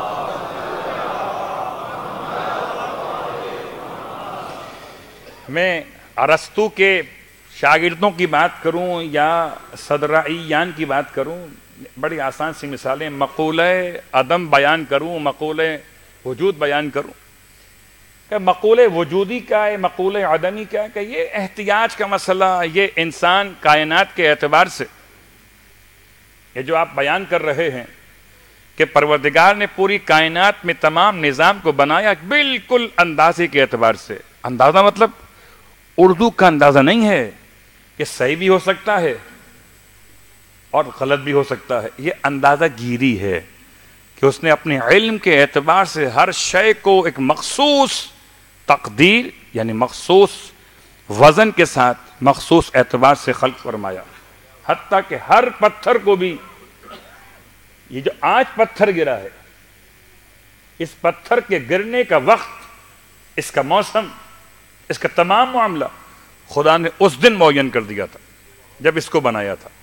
میں ارسطو کے شاگردوں کی بات کروں یا صدرائیان کی بات کروں، بڑی آسان سی مثالیں، مقولہ عدم بیان کروں، مقولہ وجود بیان کروں، کہ مقولہ وجودی کا ہے، مقولہ عدمی کا ہے، کہ یہ احتیاج کا مسئلہ، یہ انسان کائنات کے اعتبار سے یہ جو آپ بیان کر رہے ہیں کہ پروردگار نے پوری کائنات میں تمام نظام کو بنایا بالکل اندازے کے اعتبار سے. اندازہ مطلب اردو کا اندازہ نہیں ہے کہ صحیح بھی ہو سکتا ہے اور غلط بھی ہو سکتا ہے، یہ اندازہ گیری ہے کہ اس نے اپنے علم کے اعتبار سے ہر شے کو ایک مخصوص تقدیر یعنی مخصوص وزن کے ساتھ مخصوص اعتبار سے خلق فرمایا. حتیٰ کہ ہر پتھر کو بھی، یہ جو آج پتھر گرا ہے، اس پتھر کے گرنے کا وقت، اس کا موسم، اس کا تمام معاملہ خدا نے اس دن معین کر دیا تھا جب اس کو بنایا تھا.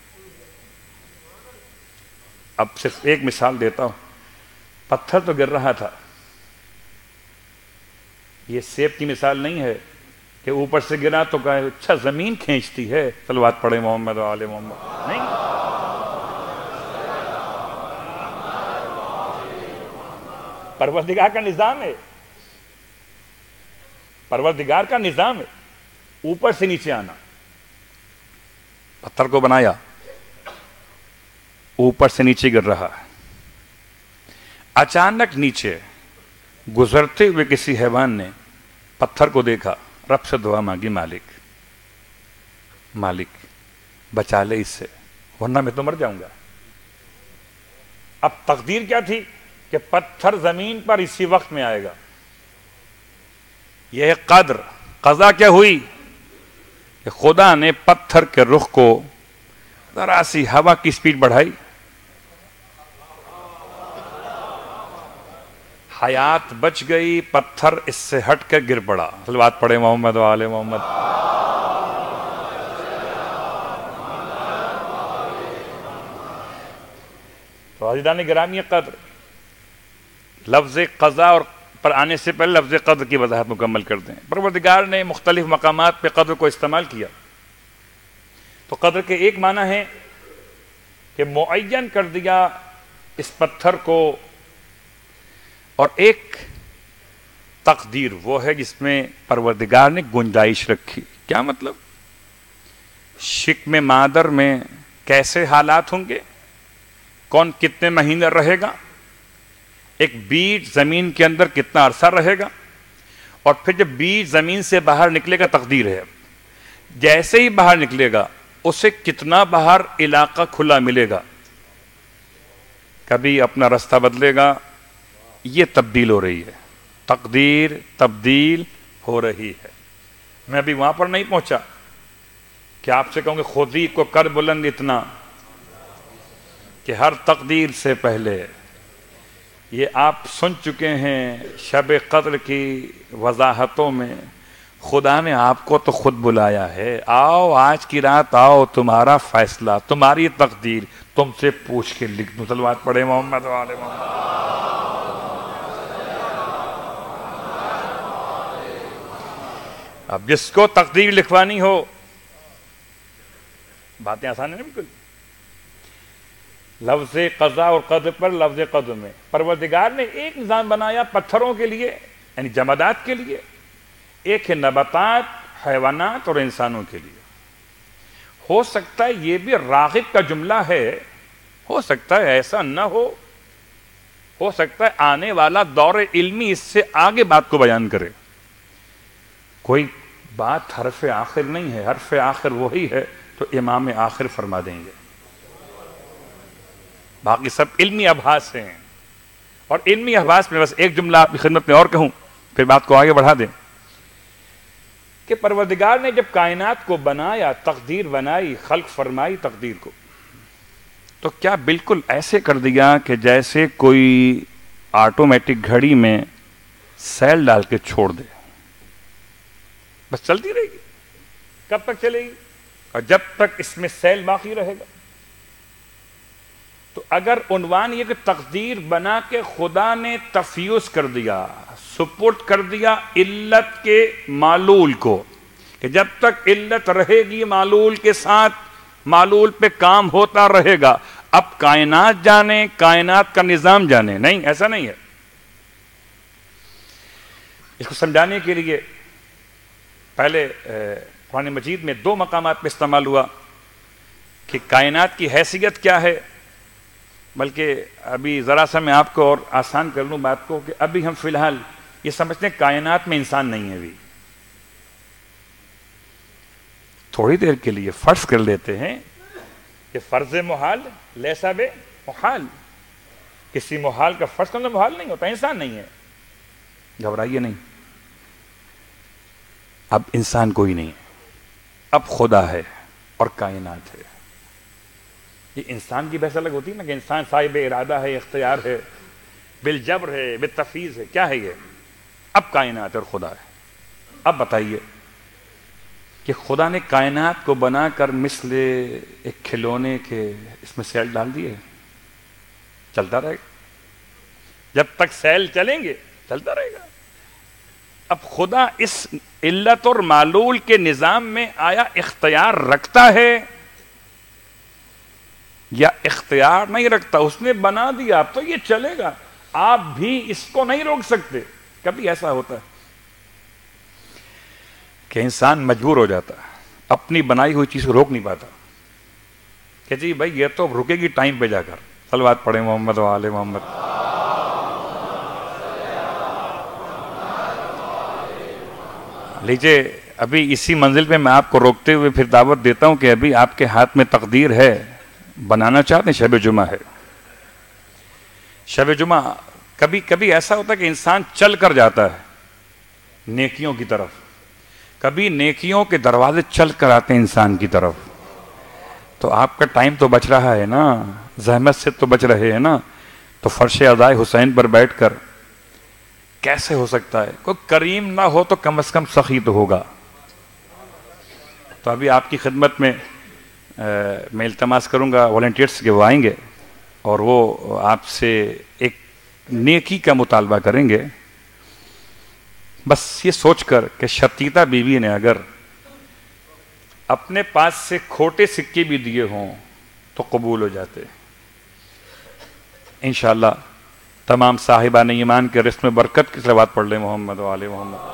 اب صرف ایک مثال دیتا ہوں. پتھر تو گر رہا تھا، یہ سیب کی مثال نہیں ہے کہ اوپر سے گرا تو کہا اچھا زمین کھینچتی ہے، صلوات پڑھے محمد و آل محمد، نہیں. پروردگار کا نظام ہے، پروردگار کا نظام ہے، اوپر سے نیچے آنا. پتھر کو بنایا، اوپر سے نیچے گر رہا ہے. اچانک نیچے گزرتے ہوئے کسی حیوان نے پتھر کو دیکھا، رب سے دعا مانگی، مالک مالک بچا لے اس سے، ورنہ میں تو مر جاؤں گا. اب تقدیر کیا تھی کہ پتھر زمین پر اسی وقت میں آئے گا. یہ قدر. قضا کیا ہوئی کہ خدا نے پتھر کے رخ کو ذرا سی ہوا کی سپیڈ بڑھائی، حیات بچ گئی، پتھر اس سے ہٹ کر گر پڑا. صلوات پڑھے محمد و آل محمد. تو عزیزان گرامی قدر، لفظ قضا اور پر آنے سے پہلے لفظ قدر کی وضاحت مکمل کر دیں. پروردگار نے مختلف مقامات پہ قدر کو استعمال کیا. تو قدر کے ایک معنی ہے کہ معین کر دیا اس پتھر کو، اور ایک تقدیر وہ ہے جس میں پروردگار نے گنجائش رکھی. کیا مطلب؟ شکم مادر میں کیسے حالات ہوں گے، کون کتنے مہینے رہے گا، ایک بیج زمین کے اندر کتنا عرصہ رہے گا، اور پھر جب بیج زمین سے باہر نکلے گا تقدیر ہے. جیسے ہی باہر نکلے گا اسے کتنا باہر علاقہ کھلا ملے گا، کبھی اپنا رستہ بدلے گا، یہ تبدیل ہو رہی ہے. تقدیر تبدیل ہو رہی ہے. میں ابھی وہاں پر نہیں پہنچا کہ آپ سے کہوں گے خودی کو کر بلند اتنا کہ ہر تقدیر سے پہلے. یہ آپ سن چکے ہیں شب قدر کی وضاحتوں میں. خدا نے آپ کو تو خود بلایا ہے، آؤ آج کی رات آؤ، تمہارا فیصلہ، تمہاری تقدیر تم سے پوچھ کے لکھ دوں. صلوات پڑھے محمد و آل محمد. اب جس کو تقدیر لکھوانی ہو باتیں آسان ہیں نا بالکل. لفظ قضا اور قدر پر لفظ قدر میں پروردگار نے ایک نظام بنایا پتھروں کے لیے یعنی جمادات کے لیے، ایک ہے نباتات، حیوانات اور انسانوں کے لیے. ہو سکتا ہے یہ بھی راغب کا جملہ ہے، ہو سکتا ہے ایسا نہ ہو ہو سکتا ہے آنے والا دور علمی اس سے آگے بات کو بیان کرے. کوئی بات حرف آخر نہیں ہے، حرف آخر وہی ہے تو امام آخر فرما دیں گے. باقی سب علمی ابحاث ہیں. اور علمی ابحاث میں بس ایک جملہ آپ کی خدمت میں اور کہوں پھر بات کو آگے بڑھا دیں کہ پروردگار نے جب کائنات کو بنایا، تقدیر بنائی، خلق فرمائی تقدیر کو، تو کیا بالکل ایسے کر دیا کہ جیسے کوئی آٹومیٹک گھڑی میں سیل ڈال کے چھوڑ دے، بس چلتی رہے گی؟ کب تک چلے گی؟ اور جب تک اس میں سیل باقی رہے گا. تو اگر عنوان یہ کہ تقدیر بنا کے خدا نے تفیوز کر دیا، سپورٹ کر دیا علت کے معلول کو، کہ جب تک علت رہے گی معلول کے ساتھ معلول پہ کام ہوتا رہے گا. اب کائنات جانے، کائنات کا نظام جانے، نہیں ایسا نہیں ہے. اس کو سمجھانے کے لیے پہلے قرآن مجید میں دو مقامات پہ استعمال ہوا کہ کائنات کی حیثیت کیا ہے. بلکہ ابھی ذرا سا میں آپ کو اور آسان کر لوں بات کو کہ ابھی ہم فی الحال یہ سمجھتے ہیں کائنات میں انسان نہیں ہے. ابھی تھوڑی دیر کے لیے فرض کر لیتے ہیں کہ فرض محال لیسا بے محال، کسی محال کا فرض کرنا محال نہیں ہوتا. انسان نہیں ہے، گھبرائیے نہیں. اب انسان کوئی نہیں ہے، اب خدا ہے اور کائنات ہے. یہ انسان کی بحث الگ ہوتی ہے نا کہ انسان صاحب ارادہ ہے، اختیار ہے، بالجبر ہے، بالتفویض ہے. کیا ہے یہ؟ اب کائنات اور خدا ہے. اب بتائیے کہ خدا نے کائنات کو بنا کر مثل ایک کھلونے کے اس میں سیل ڈال دیے، چلتا رہے گا. جب تک سیل چلیں گے چلتا رہے گا. اب خدا اس علت اور معلول کے نظام میں آیا اختیار رکھتا ہے یا اختیار نہیں رکھتا؟ اس نے بنا دیا، اب تو یہ چلے گا، آپ بھی اس کو نہیں روک سکتے. کبھی ایسا ہوتا ہے کہ انسان مجبور ہو جاتا ہے، اپنی بنائی ہوئی چیز کو روک نہیں پاتا کہ جی بھائی یہ تو رکے گی ٹائم پہ جا کر. صلوات پڑھیں محمد و آل محمد. لیجئے ابھی اسی منزل پہ میں آپ کو روکتے ہوئے پھر دعوت دیتا ہوں کہ ابھی آپ کے ہاتھ میں تقدیر ہے، بنانا چاہتے ہیں، شب جمعہ ہے. شب جمعہ کبھی کبھی ایسا ہوتا ہے کہ انسان چل کر جاتا ہے نیکیوں کی طرف، کبھی نیکیوں کے دروازے چل کر آتے ہیں انسان کی طرف. تو آپ کا ٹائم تو بچ رہا ہے نا، زحمت سے تو بچ رہے ہیں نا. تو فرش ادائے حسین پر بیٹھ کر کیسے ہو سکتا ہے؟ کوئی کریم نہ ہو تو کم از کم سخی تو ہوگا. تو ابھی آپ کی خدمت میں میں التماس کروں گا والنٹیئرس کے، وہ آئیں گے اور وہ آپ سے ایک نیکی کا مطالبہ کریں گے، بس یہ سوچ کر کہ شتیتا بیوی نے اگر اپنے پاس سے کھوٹے سکے بھی دیے ہوں تو قبول ہو جاتے. انشاءاللہ تمام صاحبان ایمان کے رزق میں برکت کی صلوات پڑھ لیں محمد و آل محمد.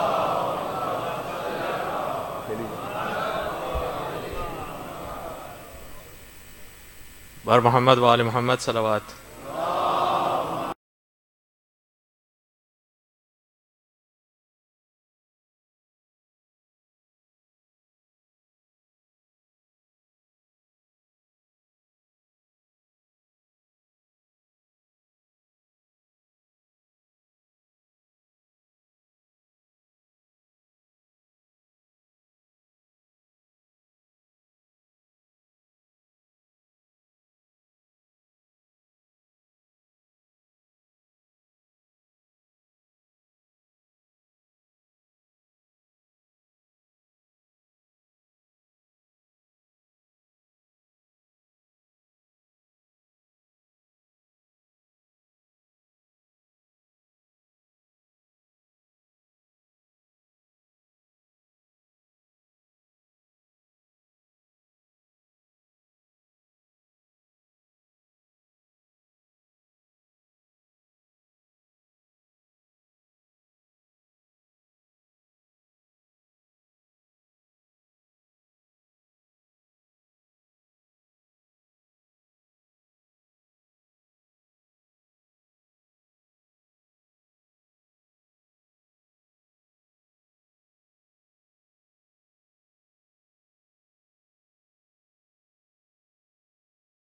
بر محمد و آل محمد صلوات.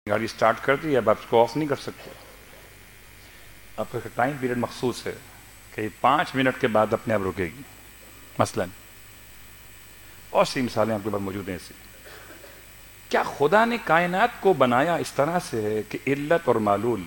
گاڑی سٹارٹ کر دی، اب آپ اس کو آف نہیں کر سکتے. اب ایک ٹائم پیریڈ مخصوص ہے کہ پانچ منٹ کے بعد اپنے آپ رکے گی. مثلا اور سی مثالیں آپ کے پاس موجود ہیں ایسی. کیا خدا نے کائنات کو بنایا اس طرح سے ہے کہ علت اور معلول،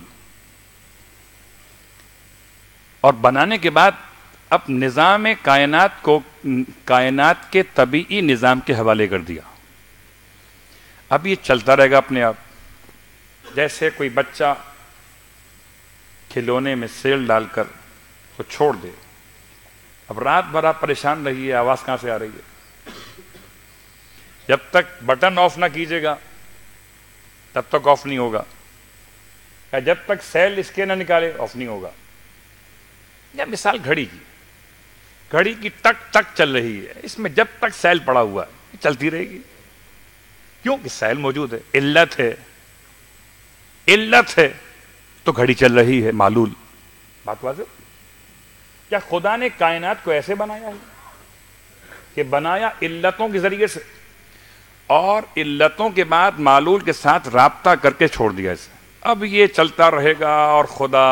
اور بنانے کے بعد اب نظام کائنات کو کائنات کے طبیعی نظام کے حوالے کر دیا؟ اب یہ چلتا رہے گا اپنے آپ. جیسے کوئی بچہ کھلونے میں سیل ڈال کر کو چھوڑ دے، اب رات بھر آپ پریشان رہیے آواز کہاں سے آ رہی ہے، جب تک بٹن آف نہ کیجیے گا تب تک آف نہیں ہوگا، یا جب تک سیل اس کے نہ نکالے آف نہیں ہوگا. یا مثال گھڑی کی، گھڑی کی ٹک ٹک چل رہی ہے، اس میں جب تک سیل پڑا ہوا ہے چلتی رہے گی. کیوں کہ سیل موجود ہے، علت ہے، علت ہے تو گھڑی چل رہی ہے. معلول بات واضح. کیا خدا نے کائنات کو ایسے بنایا ہے کہ بنایا علتوں کے ذریعے سے، اور علتوں کے بعد معلول کے ساتھ رابطہ کر کے چھوڑ دیا اسے؟ اب یہ چلتا رہے گا اور خدا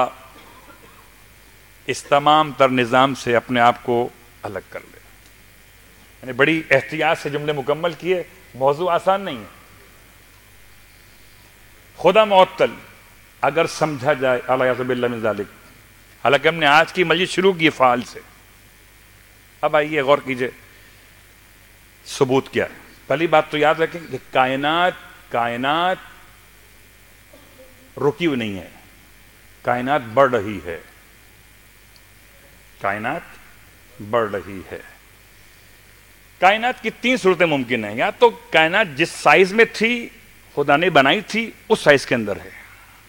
اس تمام تر نظام سے اپنے آپ کو الگ کر لے. یعنی بڑی احتیاط سے جملے مکمل کیے، موضوع آسان نہیں ہے. خدا معطل اگر سمجھا جائے، اعوذ باللہ من ذالک، حالانکہ ہم نے آج کی مجلس شروع کی فعال سے. اب آئیے غور کیجئے ثبوت کیا ہے. پہلی بات تو یاد رکھیں کہ کائنات کائنات رکی ہوئی نہیں ہے، کائنات بڑھ رہی ہے، کائنات بڑھ رہی ہے. کائنات کی تین صورتیں ممکن ہیں. یا تو کائنات جس سائز میں تھی خدا نے بنائی تھی اس سائز کے اندر ہے،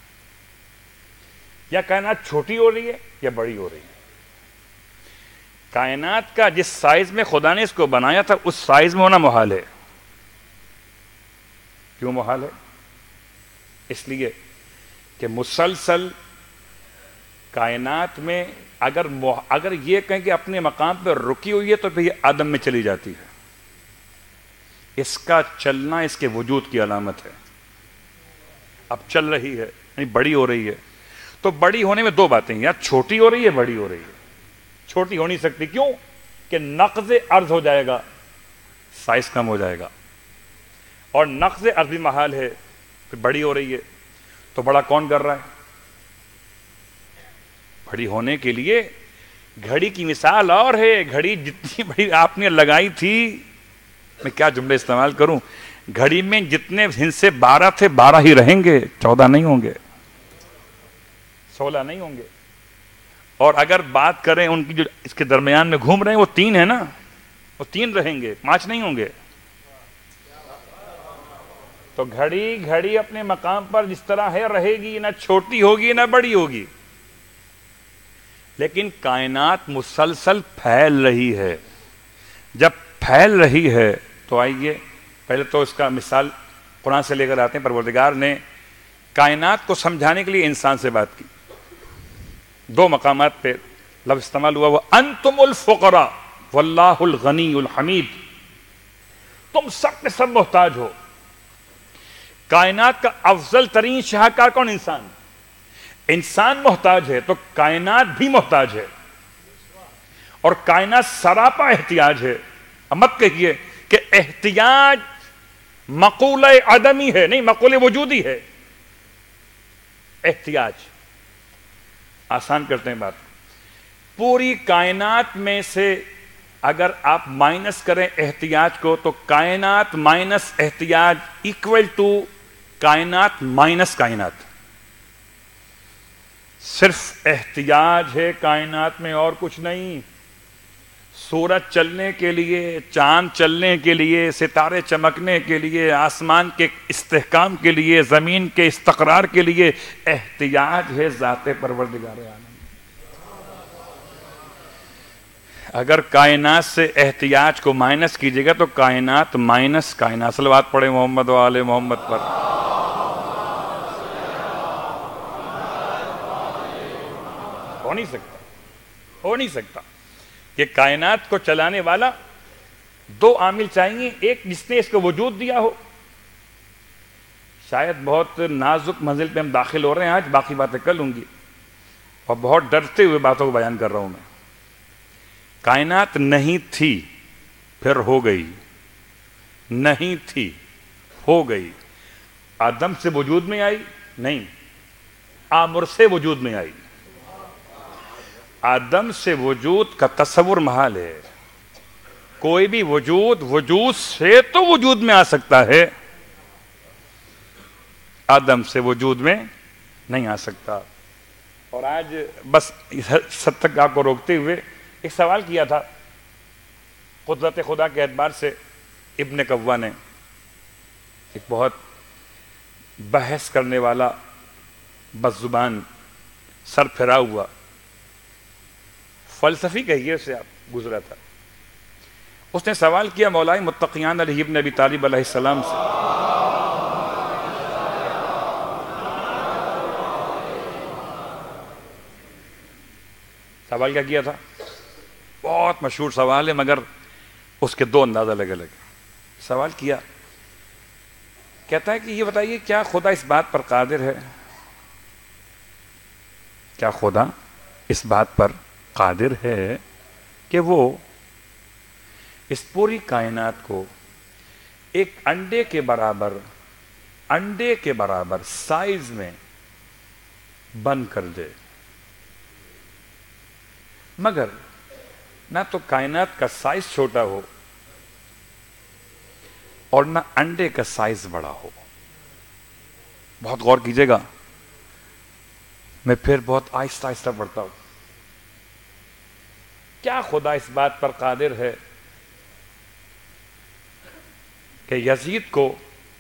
یا کائنات چھوٹی ہو رہی ہے یا بڑی ہو رہی ہے. کائنات کا جس سائز میں خدا نے اس کو بنایا تھا اس سائز میں ہونا محال ہے. کیوں محال ہے؟ اس لیے کہ مسلسل کائنات میں اگر اگر یہ کہیں کہ اپنے مقام پہ رکی ہوئی ہے تو پھر یہ عدم میں چلی جاتی ہے. اس کا چلنا اس کے وجود کی علامت ہے. اب چل رہی ہے یعنی بڑی ہو رہی ہے. تو بڑی ہونے میں دو باتیں، یا چھوٹی ہو رہی ہے بڑی ہو رہی ہے. چھوٹی ہو نہیں سکتی، کیوں کہ نقض عرض ہو جائے گا، سائز کم ہو جائے گا، اور نقض عرض بھی محال ہے. پھر بڑی ہو رہی ہے تو بڑا کون کر رہا ہے؟ بڑی ہونے کے لیے گھڑی کی مثال اور ہے. گھڑی جتنی بڑی آپ نے لگائی تھی، میں کیا جملے استعمال کروں، گھڑی میں جتنے ہندسے بارہ تھے بارہ ہی رہیں گے، چودہ نہیں ہوں گے، سولہ نہیں ہوں گے. اور اگر بات کریں ان کی جو اس کے درمیان میں گھوم رہے ہیں وہ تین ہے نا، وہ تین رہیں گے، پانچ نہیں ہوں گے. تو گھڑی گھڑی اپنے مقام پر جس طرح ہے رہے گی، نہ چھوٹی ہوگی نہ بڑی ہوگی. لیکن کائنات مسلسل پھیل رہی ہے. جب پھیل رہی ہے تو آئیے پہلے تو اس کا مثال قرآن سے لے کر آتے ہیں. پروردگار نے کائنات کو سمجھانے کے لیے انسان سے بات کی. دو مقامات پہ لفظ استعمال ہوا، وہ انتم الفقراء واللہ الغنی الحمید. تم سب کے سب محتاج ہو. کائنات کا افضل ترین شاہکار کون؟ انسان. انسان محتاج ہے تو کائنات بھی محتاج ہے، اور کائنات سراپا احتیاج ہے. اب مت کہیے کہ احتیاج مقولہ عدمی ہے، نہیں، مقولہ وجودی ہے. احتیاج آسان کرتے ہیں بات. پوری کائنات میں سے اگر آپ مائنس کریں احتیاج کو تو کائنات مائنس احتیاج ایکول ٹو کائنات مائنس کائنات. صرف احتیاج ہے کائنات میں اور کچھ نہیں. سورج چلنے کے لیے، چاند چلنے کے لیے، ستارے چمکنے کے لیے، آسمان کے استحکام کے لیے، زمین کے استقرار کے لیے احتیاج ہے ذات پروردگار عالم. اگر کائنات سے احتیاج کو مائنس کیجیے گا تو کائنات مائنس کائنات. صلوات پڑھیں محمد و آل محمد پر. ہو نہیں سکتا، ہو نہیں سکتا کہ کائنات کو چلانے والا دو عامل چاہیے. ایک جس نے اس کو وجود دیا ہو، شاید بہت نازک منزل پہ ہم داخل ہو رہے ہیں آج، باقی باتیں کر لوں گی، اور بہت ڈرتے ہوئے باتوں کو بیان کر رہا ہوں میں۔ کائنات نہیں تھی پھر ہو گئی، نہیں تھی ہو گئی۔ آدم سے وجود میں آئی؟ نہیں، آمر سے وجود میں آئی۔ آدم سے وجود کا تصور محال ہے۔ کوئی بھی وجود وجود سے تو وجود میں آ سکتا ہے، آدم سے وجود میں نہیں آ سکتا۔ اور آج بس سب تک آپ کو روکتے ہوئے ایک سوال کیا تھا قدرت خدا کے اعتبار سے ابن کوا نے، ایک بہت بحث کرنے والا، بس زبان، سر پھرا ہوا، فلسفی کہیے اسے آپ، گزرا تھا۔ اس نے سوال کیا مولائے متقیان علی ابن ابی طالب علیہ السلام سے، سوال کیا کیا تھا؟ بہت مشہور سوال ہے، مگر اس کے دو انداز الگ الگ ہیں۔ سوال کیا، کہتا ہے کہ یہ بتائیے کیا خدا اس بات پر قادر ہے، کیا خدا اس بات پر قادر ہے کہ وہ اس پوری کائنات کو ایک انڈے کے برابر انڈے کے برابر سائز میں بند کر دے، مگر نہ تو کائنات کا سائز چھوٹا ہو اور نہ انڈے کا سائز بڑا ہو۔ بہت غور کیجئے گا، میں پھر بہت آہستہ آہستہ پڑھتا ہوں۔ کیا خدا اس بات پر قادر ہے کہ یزید کو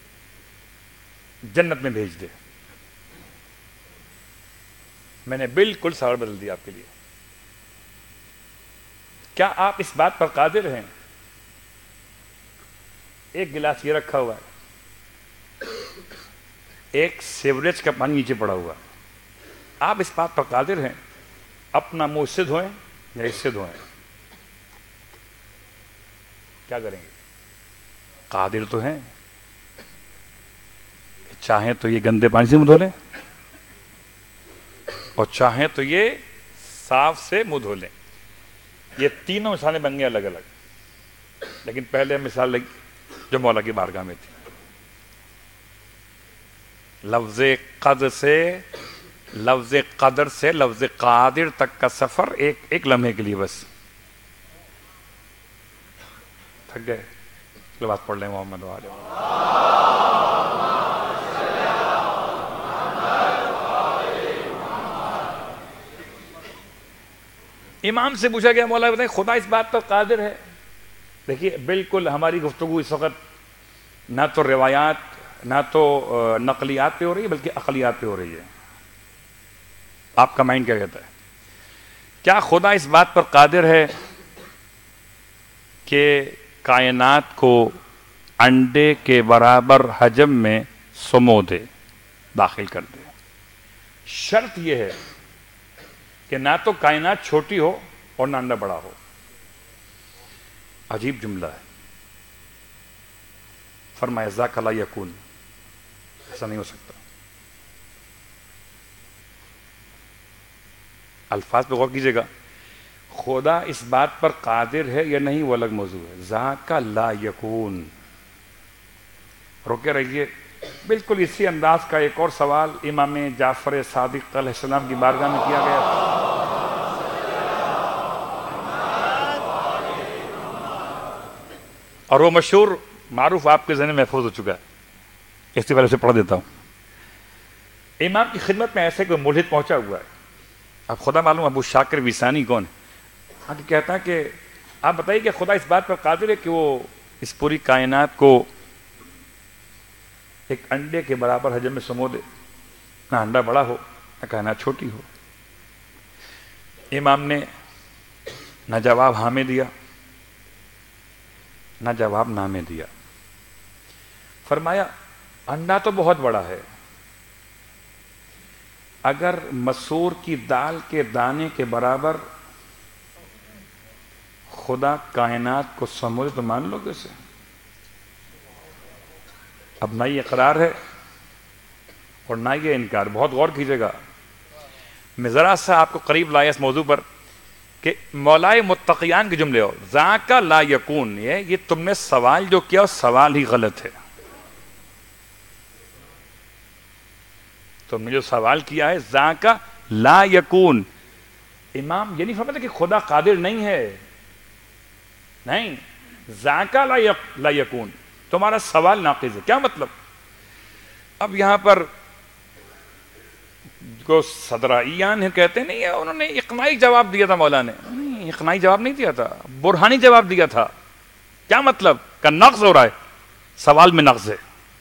جنت میں بھیج دے؟ میں نے بالکل سوال بدل دیا آپ کے لیے۔ کیا آپ اس بات پر قادر ہیں؟ ایک گلاس یہ رکھا ہوا ہے، ایک سیوریج کا پانی نیچے پڑا ہوا ہے، آپ اس بات پر قادر ہیں اپنا منہ اس سے دھوئیں یا اس سے دھوئیں؟ کیا کریں گے؟ قادر تو ہیں، چاہیں تو یہ گندے پانی سے منہ دھو لیں اور چاہیں تو یہ صاف سے منہ دھو لیں۔ یہ تینوں مثالیں بن گئی الگ الگ، لیکن پہلے مثال لگی جو مولا کی بارگاہ میں تھی۔ لفظ قدر سے لفظ قدر سے لفظ قادر تک کا سفر ایک ایک لمحے کے لیے بس۔ تھک گئے؟ بات پڑھ لیں محمد والے۔ امام سے پوچھا گیا مولا بتائیں خدا اس بات پر قادر ہے؟ دیکھیے بالکل ہماری گفتگو اس وقت نہ تو روایات نہ تو نقلیات پہ ہو رہی ہے بلکہ عقلیات پہ ہو رہی ہے۔ آپ کا مائنڈ کیا کہتا ہے؟ کیا خدا اس بات پر قادر ہے کہ کائنات کو انڈے کے برابر حجم میں سمو دے، داخل کر دے؟ شرط یہ ہے کہ نہ تو کائنات چھوٹی ہو اور نہ انڈا بڑا ہو۔ عجیب جملہ ہے۔ فرمایا ذاک لا یکون، ایسا نہیں ہو سکتا۔ الفاظ پہ غور کیجئے گا، خدا اس بات پر قادر ہے یا نہیں وہ الگ موضوع ہے۔ ذاک لا یکون، روکے رہیے۔ بالکل اسی انداز کا ایک اور سوال امام جعفر صادق علیہ السلام کی بارگاہ میں کیا گیا تھا۔ اور وہ مشہور معروف آپ کے ذہن میں محفوظ ہو چکا ہے، اس سے پہلے سے پڑھ دیتا ہوں۔ امام کی خدمت میں ایسے کوئی ملحد پہنچا ہوا ہے، اب خدا معلوم ابو شاکر ویسانی کون ہے، کہتا ہے کہ آپ بتائیے کہ خدا اس بات پر قادر ہے کہ وہ اس پوری کائنات کو ایک انڈے کے برابر حجم میں سمو دے، نہ انڈا بڑا ہو نہ کائنات چھوٹی ہو؟ امام نے نہ جواب ہاں میں دیا نہ جواب نہ میں دیا۔ فرمایا انڈا تو بہت بڑا ہے، اگر مسور کی دال کے دانے کے برابر خدا کائنات کو سمو دے تو مان لو گے اسے؟ اب نہ یہ اقرار ہے اور نہ یہ انکار. بہت غور کیجیے گا. میں ذرا سا آپ کو قریب لایا اس موضوع پر کہ مولائے متقیان کے جملے ہو ذاک لا یکون، یہ یہ تم نے سوال جو کیا سوال ہی غلط ہے. تم نے جو سوال کیا ہے ذاک لا یکون، امام یہ نہیں فرماتے کہ خدا قادر نہیں ہے، نہیں، ذاک لا یک لا یکون، تمہارا سوال ناقص ہے. کیا مطلب؟ اب یہاں پر جو صدرائیان ہیں کہتے نہیں ہے انہوں نے اقناعی جواب دیا تھا. مولا نے نہیں اقناعی جواب نہیں دیا تھا، برہانی جواب دیا تھا. کیا مطلب؟ کہ نقص ہو رہا ہے، سوال میں نقص ہے.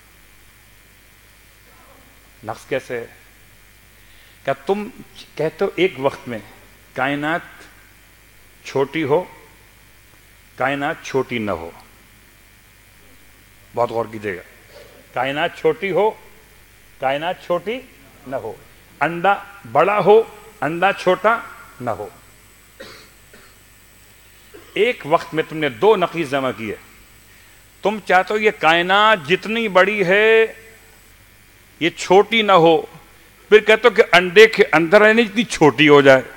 نقص کیسے ہے؟ کہ تم کہتے ہو ایک وقت میں کائنات چھوٹی ہو، کائنات چھوٹی نہ ہو. بہت غور کیجیے گا. کائنات چھوٹی ہو، کائنات چھوٹی نہ ہو، انڈا بڑا ہو، انڈا چھوٹا نہ ہو. ایک وقت میں تم نے دو نقیض جمع کیے. تم چاہتے ہو یہ کائنات جتنی بڑی ہے یہ چھوٹی نہ ہو، پھر کہتے ہو کہ انڈے کے اندر رہنے جتنی چھوٹی ہو جائے.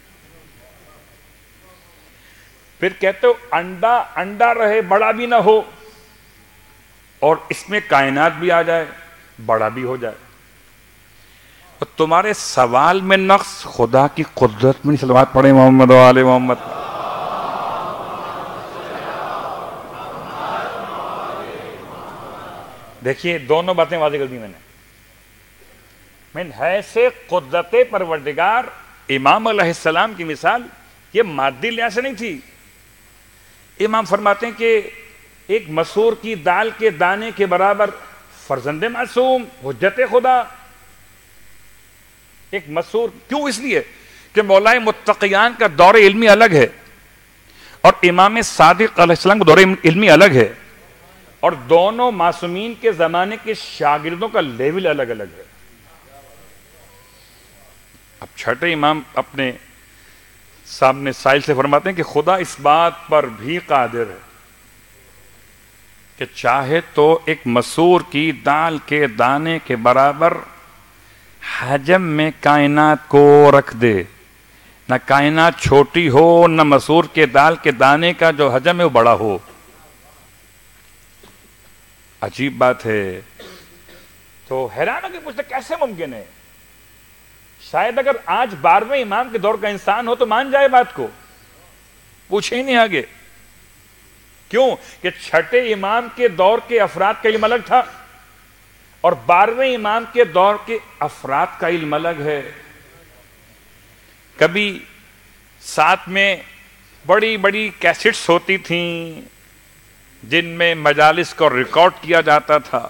پھر کہتے ہو انڈا انڈا رہے بڑا بھی نہ ہو، اور اس میں کائنات بھی آ جائے بڑا بھی ہو جائے. تمہارے سوال میں نقص، خدا کی قدرت میں. صلوات پڑھیں محمد و آل محمد. دیکھیے دونوں باتیں واضح کر دی میں نے. میں ایسے قدرت پروردگار امام علیہ السلام کی مثال یہ مادی لحاظ سے نہیں تھی. امام فرماتے ہیں کہ ایک مسور کی دال کے دانے کے برابر فرزند معصوم، حجت خدا. ایک مسور کیوں؟ اس لیے کہ مولائے متقیان کا دور علمی الگ ہے اور امام صادق علیہ السلام کا دور علمی الگ ہے، اور دونوں معصومین کے زمانے کے شاگردوں کا لیول الگ الگ ہے. اب چھٹے امام اپنے سامنے سائل سے فرماتے ہیں کہ خدا اس بات پر بھی قادر ہے کہ چاہے تو ایک مسور کی دال کے دانے کے برابر حجم میں کائنات کو رکھ دے. نہ کائنات چھوٹی ہو، نہ مسور کے دال کے دانے کا جو حجم ہے وہ بڑا ہو. عجیب بات ہے. تو حیران ہو کہ پوچھتے کیسے ممکن ہے؟ شاید اگر آج بارہویں امام کے دور کا انسان ہو تو مان جائے بات کو، پوچھے ہی نہیں آگے. کیوں؟ کہ چھٹے امام کے دور کے افراد کا علم الگ تھا اور بارہویں امام کے دور کے افراد کا علم الگ ہے. کبھی ساتھ میں بڑی بڑی کیسٹس ہوتی تھیں جن میں مجالس کو ریکارڈ کیا جاتا تھا،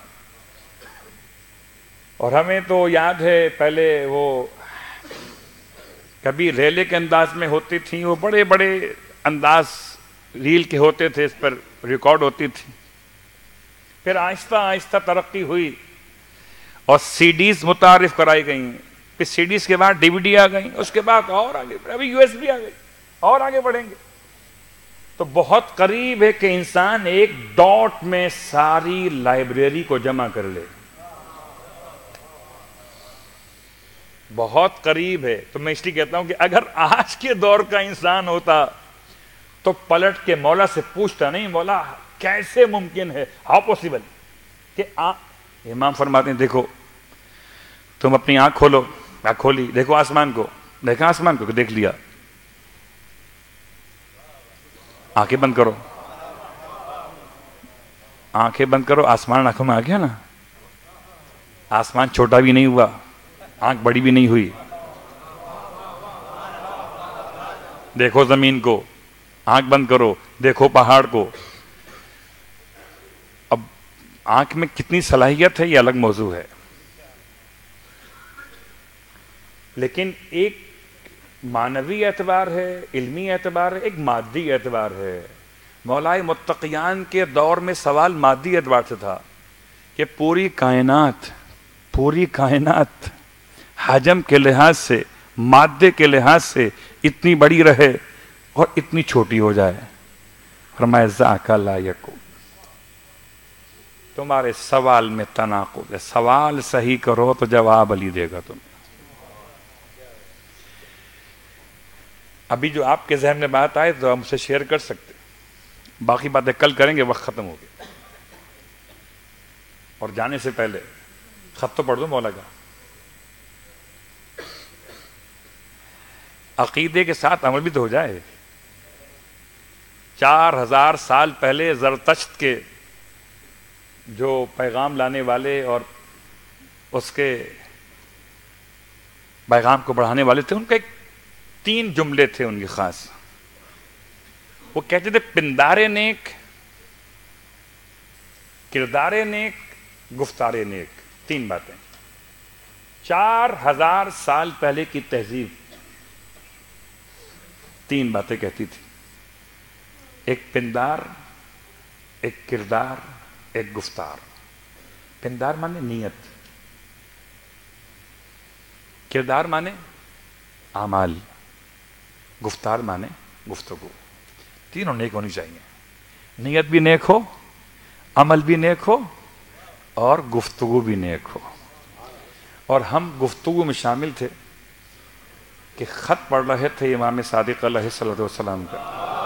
اور ہمیں تو یاد ہے پہلے وہ کبھی ریلے کے انداز میں ہوتی تھیں، وہ بڑے بڑے انداز ریل کے ہوتے تھے، اس پر ریکارڈ ہوتی تھی. پھر آہستہ آہستہ ترقی ہوئی اور سی ڈیز متعارف کرائی گئیں. پھر سی ڈیز کے بعد ڈی وی ڈی آ گئیں، اس کے بعد اور آگے، ابھی یو ایس بی آ گئی، اور آگے بڑھیں گے. تو بہت قریب ہے کہ انسان ایک ڈاٹ میں ساری لائبریری کو جمع کر لے. بہت قریب ہے. تو میں اس لیے کہتا ہوں کہ اگر آج کے دور کا انسان ہوتا تو پلٹ کے مولا سے پوچھتا نہیں، مولا کیسے ممکن ہے، ہاؤ پاسبل کہ آ... امام فرماتے ہیں دیکھو تم اپنی آنکھ کھولو. آنکھ کھولی، دیکھو آسمان کو، دیکھا آسمان کو، دیکھ لیا. آنکھیں بند کرو، آنکھیں بند کرو، آسمان آنکھوں میں آ گیا نا. آسمان چھوٹا بھی نہیں ہوا، آنکھ بڑی بھی نہیں ہوئی. دیکھو زمین کو، آنکھ بند کرو، دیکھو پہاڑ کو. اب آنکھ میں کتنی صلاحیت ہے یہ الگ موضوع ہے، لیکن ایک معنوی اعتبار ہے، علمی اعتبار ہے، ایک مادی اعتبار ہے. مولائے متقیان کے دور میں سوال مادی اعتبار سے تھا کہ پوری کائنات پوری کائنات حجم کے لحاظ سے، مادے کے لحاظ سے اتنی بڑی رہے اور اتنی چھوٹی ہو جائے. فرمایا ذاک لا یکون. تمہارے سوال میں تناقض ہے، سوال صحیح کرو تو جواب علی دے گا تمہیں۔ ابھی جو آپ کے ذہن میں بات آئے تو ہم سے شیئر کر سکتے، باقی باتیں کل کریں گے، وقت ختم ہو گیا۔ اور جانے سے پہلے خط تو پڑھ دو مولا کا، عقیدے کے ساتھ عمل بھی تو ہو جائے۔ چار ہزار سال پہلے زرتشت کے جو پیغام لانے والے اور اس کے پیغام کو بڑھانے والے تھے، ان کا ایک تین جملے تھے ان کی خاص۔ وہ کہتے تھے پندار نیک، کردار نیک، گفتار نیک، تین باتیں۔ چار ہزار سال پہلے کی تہذیب تین باتیں کہتی تھی، ایک پندار، ایک کردار، ایک گفتار۔ پندار مانے نیت، کردار مانے اعمال، گفتار مانے گفتگو۔ تینوں نیک ہونی چاہیے، نیت بھی نیک ہو، عمل بھی نیک ہو، اور گفتگو بھی نیک ہو۔ اور ہم گفتگو میں شامل تھے کہ خط پڑھ رہے تھے امام صادق علیہ الصلوۃ والسلام کا،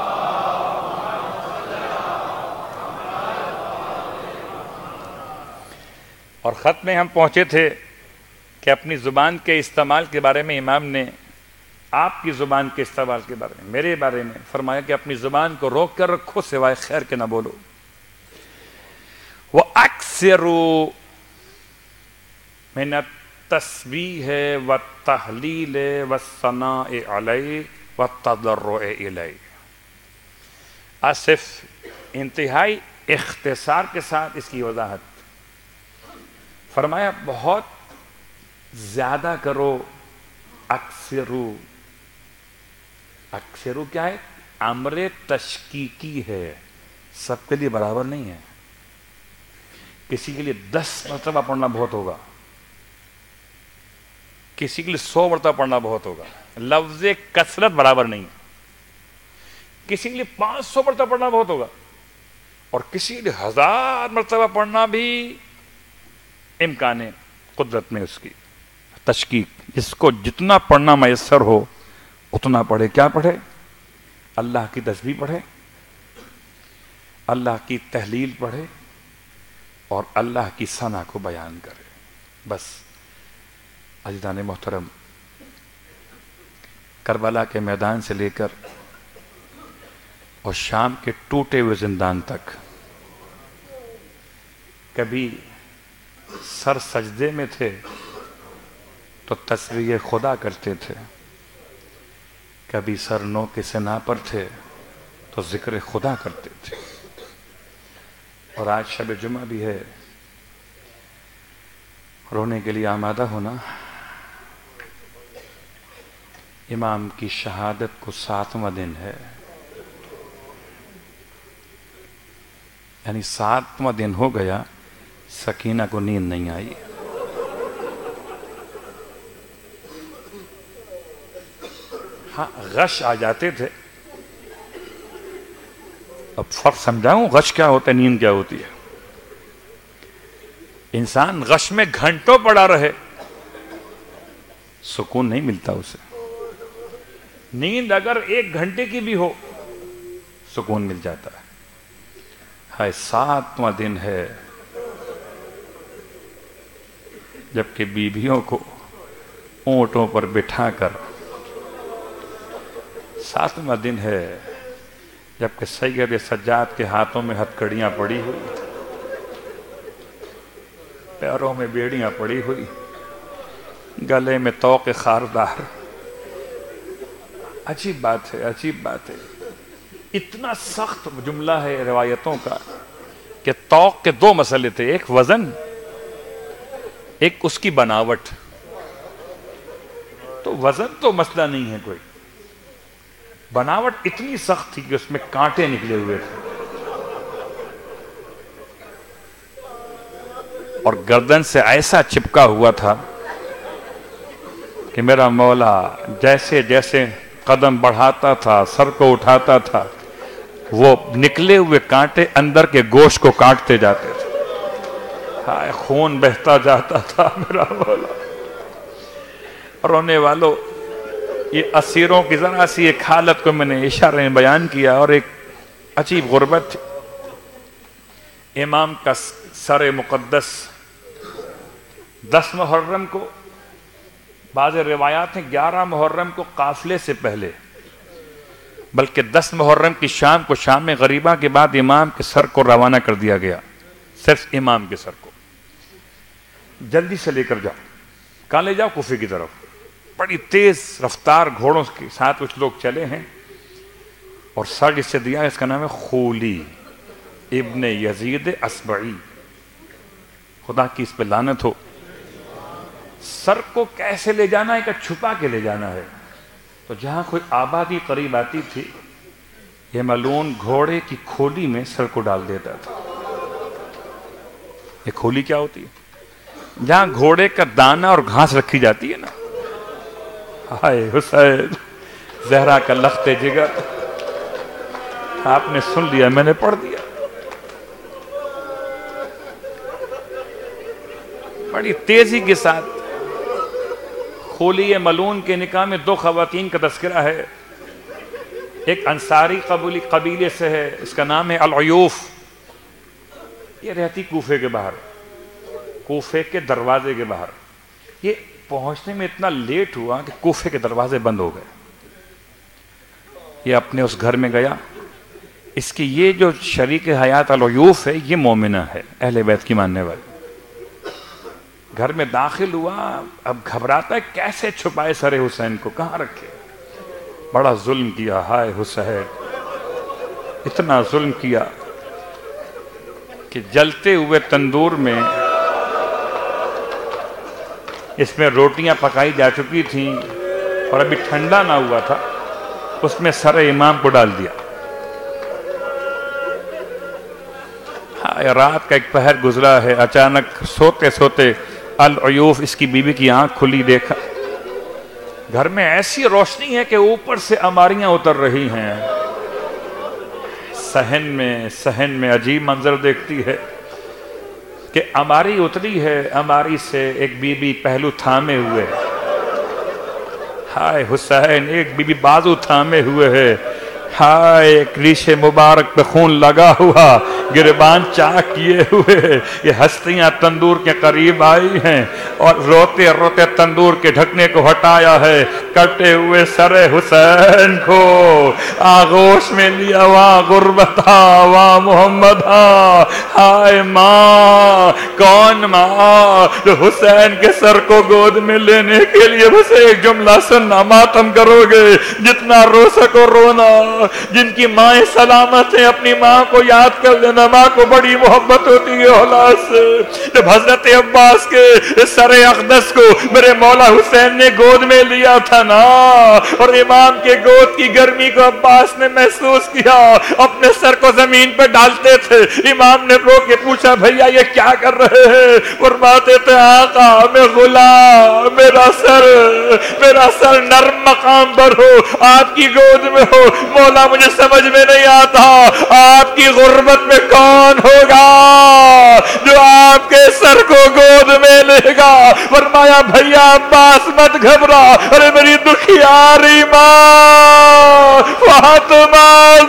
اور خط میں ہم پہنچے تھے کہ اپنی زبان کے استعمال کے بارے میں امام نے آپ کی زبان کے استعمال کے بارے میں، میرے بارے میں فرمایا کہ اپنی زبان کو روک کر رکھو، سوائے خیر کے نہ بولو۔ وَأَكْثِرُوا مِنَ التَّسْبِيحِ وَالتَّهْلِيلِ وَالثَّنَاءِ عَلَيْهِ وَالتَّضَرُّعِ إِلَيْهِ۔ آج صرف انتہائی اختصار کے ساتھ اس کی وضاحت فرمایا، بہت زیادہ کرو، اکثرو۔ اکثرو کیا ہے؟ امر تشکیکی ہے، سب کے لیے برابر نہیں ہے۔ کسی کے لیے دس مرتبہ پڑھنا بہت ہوگا، کسی کے لیے سو مرتبہ پڑھنا بہت ہوگا۔ لفظ کثرت برابر نہیں ہے، کسی کے لیے پانچ سو مرتبہ پڑھنا بہت ہوگا، اور کسی کے لیے ہزار مرتبہ پڑھنا بھی امکان ہے قدرت میں اس کی تشکیک۔ جس کو جتنا پڑھنا میسر ہو اتنا پڑھے۔ کیا پڑھے؟ اللہ کی تسبیح پڑھے، اللہ کی تحلیل پڑھے، اور اللہ کی ثنا کو بیان کرے۔ بس عزیزان محترم، کربلا کے میدان سے لے کر اور شام کے ٹوٹے ہوئے زندان تک، کبھی سر سجدے میں تھے تو تسبیح خدا کرتے تھے، کبھی سر نو کے سنا پر تھے تو ذکر خدا کرتے تھے۔ اور آج شب جمعہ بھی ہے، رونے کے لیے آمادہ ہونا۔ امام کی شہادت کو ساتواں دن ہے، یعنی ساتواں دن ہو گیا، سکینہ کو نیند نہیں آئی۔ ہاں غش آ جاتے تھے۔ اب فرق سمجھاؤں، غش کیا ہوتا ہے، نیند کیا ہوتی ہے۔ انسان غش میں گھنٹوں پڑا رہے، سکون نہیں ملتا اسے۔ نیند اگر ایک گھنٹے کی بھی ہو سکون مل جاتا ہے۔ ہائے ساتواں دن ہے جبکہ بیویوں کو اونٹوں پر بٹھا کر، ساتواں دن ہے جبکہ سید سجاد کے ہاتھوں میں ہتھکڑیاں پڑی ہوئی، پیروں میں بیڑیاں پڑی ہوئی، گلے میں طوق خاردار۔ عجیب بات ہے، عجیب بات ہے۔ اتنا سخت جملہ ہے روایتوں کا کہ طوق کے دو مسئلے تھے، ایک وزن، ایک اس کی بناوٹ۔ تو وزن تو مسئلہ نہیں ہے کوئی، بناوٹ اتنی سخت تھی کہ اس میں کانٹے نکلے ہوئے تھے، اور گردن سے ایسا چپکا ہوا تھا کہ میرا مولا جیسے جیسے قدم بڑھاتا تھا، سر کو اٹھاتا تھا، وہ نکلے ہوئے کانٹے اندر کے گوشت کو کاٹتے جاتے تھے۔ ہائے خون بہتا جاتا تھا میرا مولا. رونے والوں، یہ اسیروں کی ذرا سی ایک حالت کو میں نے اشارے میں بیان کیا، اور ایک عجیب غربت تھی. امام کا سر مقدس دس محرم کو، بعض روایات ہیں گیارہ محرم کو قافلے سے پہلے، بلکہ دس محرم کی شام کو شام غریبہ کے بعد امام کے سر کو روانہ کر دیا گیا. صرف امام کے سر کو جلدی سے لے کر جاؤ. کہاں لے جاؤ؟ کوفے کی طرف. بڑی تیز رفتار گھوڑوں کے ساتھ کچھ لوگ چلے ہیں، اور سر جس سے دیا، اس کا نام ہے خولی ابن یزید اسبعی. خدا کی اس پہ لعنت ہو. سر کو کیسے لے جانا ہے کہ چھپا کے لے جانا ہے. تو جہاں کوئی آبادی قریب آتی تھی، یہ ملعون گھوڑے کی کھولی میں سر کو ڈال دیتا تھا. یہ کھولی کیا ہوتی ہے؟ جہاں گھوڑے کا دانہ اور گھاس رکھی جاتی ہے نا. ہائے حسین، زہرا کا لخت جگر. آپ نے سن لیا، میں نے پڑھ دیا. بڑی تیزی کے ساتھ خولی ملعون کے نکاح میں دو خواتین کا تذکرہ ہے. ایک انصاری قبیلی قبیلے سے ہے، اس کا نام ہے العیوف. یہ رہتی کوفے کے باہر، کوفے کے دروازے کے باہر. یہ پہنچنے میں اتنا لیٹ ہوا کہ کوفے کے دروازے بند ہو گئے. یہ اپنے اس گھر میں گیا. اس کی یہ جو شریک حیات العیوف ہے، یہ مومنہ ہے، اہل بیت کی ماننے والی. گھر میں داخل ہوا، اب گھبراتا ہے کیسے چھپائے سر حسین کو، کہاں رکھے. بڑا ظلم کیا، ہائے حسین، اتنا ظلم کیا کہ جلتے ہوئے تندور میں اس میں روٹیاں پکائی جا چکی تھیں اور ابھی ٹھنڈا نہ ہوا تھا، اس میں سر امام کو ڈال دیا. ہائے، رات کا ایک پہر گزرا ہے. اچانک سوتے سوتے العیوف، اس کی بیوی کی آنکھ کھلی، دیکھا گھر میں ایسی روشنی ہے کہ اوپر سے اماریاں اتر رہی ہیں. صحن میں صحن میں عجیب منظر دیکھتی ہے کہ اماری اتری ہے، اماری سے ایک بی بی پہلو تھامے ہوئے. ہائے حسین، ایک بی بی بازو تھامے ہوئے ہے. ہائے، ایک ریشے مبارک پہ خون لگا ہوا، گربان چاک کیے ہوئے. یہ ہستیاں تندور کے قریب آئی ہیں اور روتے روتے تندور کے ڈھکنے کو ہٹایا ہے. کٹے ہوئے سر حسین کو آغوش میں لیا. واہ غربتا، واہ محمدہ. ہائے ماں، کون ماں جو حسین کے سر کو گود میں لینے کے لیے بس ایک جملہ سننا، ماتم کرو گے، جتنا رو سکو رونا. جن کی مائیں سلامت ہیں، اپنی ماں کو یاد کر لینا. ماں کو بڑی محبت ہوتی ہے اولاد سے. جب حضرت عباس کے سر اقدس کو میرے مولا حسین نے گود میں لیا تھا نا، اور امام کے گود کی گرمی کو عباس نے محسوس کیا، اپنے سر کو زمین پہ ڈالتے تھے. امام نے رو کے پوچھا، بھیا یہ کیا کر رہے ہیں؟ فرماتے تھے، آقا میں غلام، میرا سر میرا سر نرم مقام پر ہو، آپ کی گود میں ہو. مولا مجھے سمجھ میں نہیں آتا، آپ کی غربت میں کون ہوگا جو آپ کے سر کو گود میں لے گا؟ فرمایا، بھیا عباس مت گھبرا، ارے میری دکھیاری ماں فاطمہ.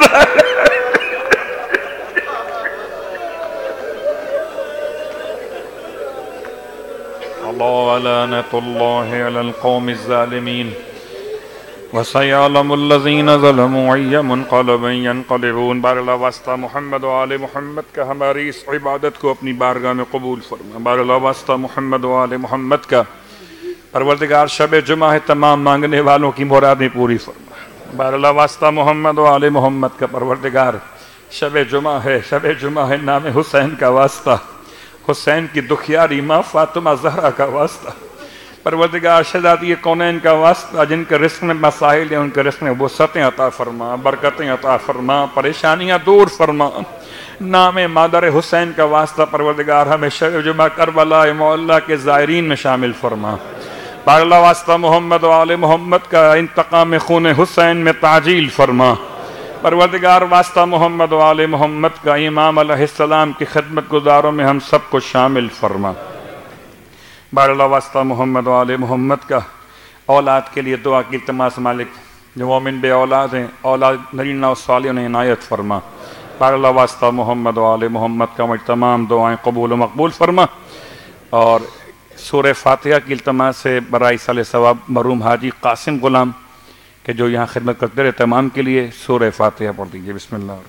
اللہ لعنت اللہ علی القوم الظالمین وَسَيَعْلَمُ الَّذِينَ ظَلَمُوا أَيَّ مُنْقَلَبٍ يَنْقَلِبُونَ. بار اللہ واسطہ محمد و آل محمد کا ہماری اس عبادت کو اپنی بارگاہ میں قبول فرما. بار اللہ واسطہ محمد و آل محمد کا پروردگار شب جمعہ ہے، تمام مانگنے والوں کی مرادیں پوری فرما. بار اللہ واسطہ محمد و آل محمد کا پروردگار شب جمعہ ہے، شب جمعہ ہے، نام حسین کا واسطہ، حسین کی دکھیاری ماں فاطمہ زہرا کا واسطہ. پروردگار شہزادی کونین کا واسطہ، جن کے رزق میں مسائل ہیں ان کے رزق میں وسعتیں عطا فرما، برکتیں عطا فرما، پریشانیاں دور فرما. نام مادر حسین کا واسطہ پروردگار ہمیں شب جمعہ کربلا معلیٰ کے زائرین میں شامل فرما. بار اللہ واسطہ محمد و آل محمد کا انتقام خون حسین میں تعجیل فرما. پروردگار واسطہ محمد و آل محمد کا امام علیہ السلام کی خدمت گزاروں میں ہم سب کو شامل فرما۔ بار اللہ واسطہ محمد و آل محمد کا اولاد کے لیے دعا کی التماس مالک، جو مومن بے اولاد ہیں اولاد نرینہ و صالح انہیں عنایت فرما۔ بار اللہ واسطہ محمد و آل محمد کا مجھ تمام دعائیں قبول و مقبول فرما۔ اور سورہ فاتحہ کی التماس سے برائے صالح ثواب مرحوم حاجی قاسم غلام کہ جو یہاں خدمت کرتے رہے تمام کے لیے سورہ فاتحہ پڑھ دیجیے۔ بسم اللہ الرحمن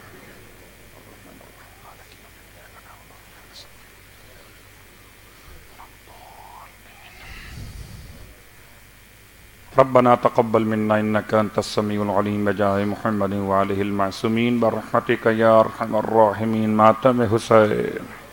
ربنا تقبل منا انك انت السميع العليم بجاه محمد وعليه المعصومين برحمتك يا ارحم الراحمين ماتم حسین۔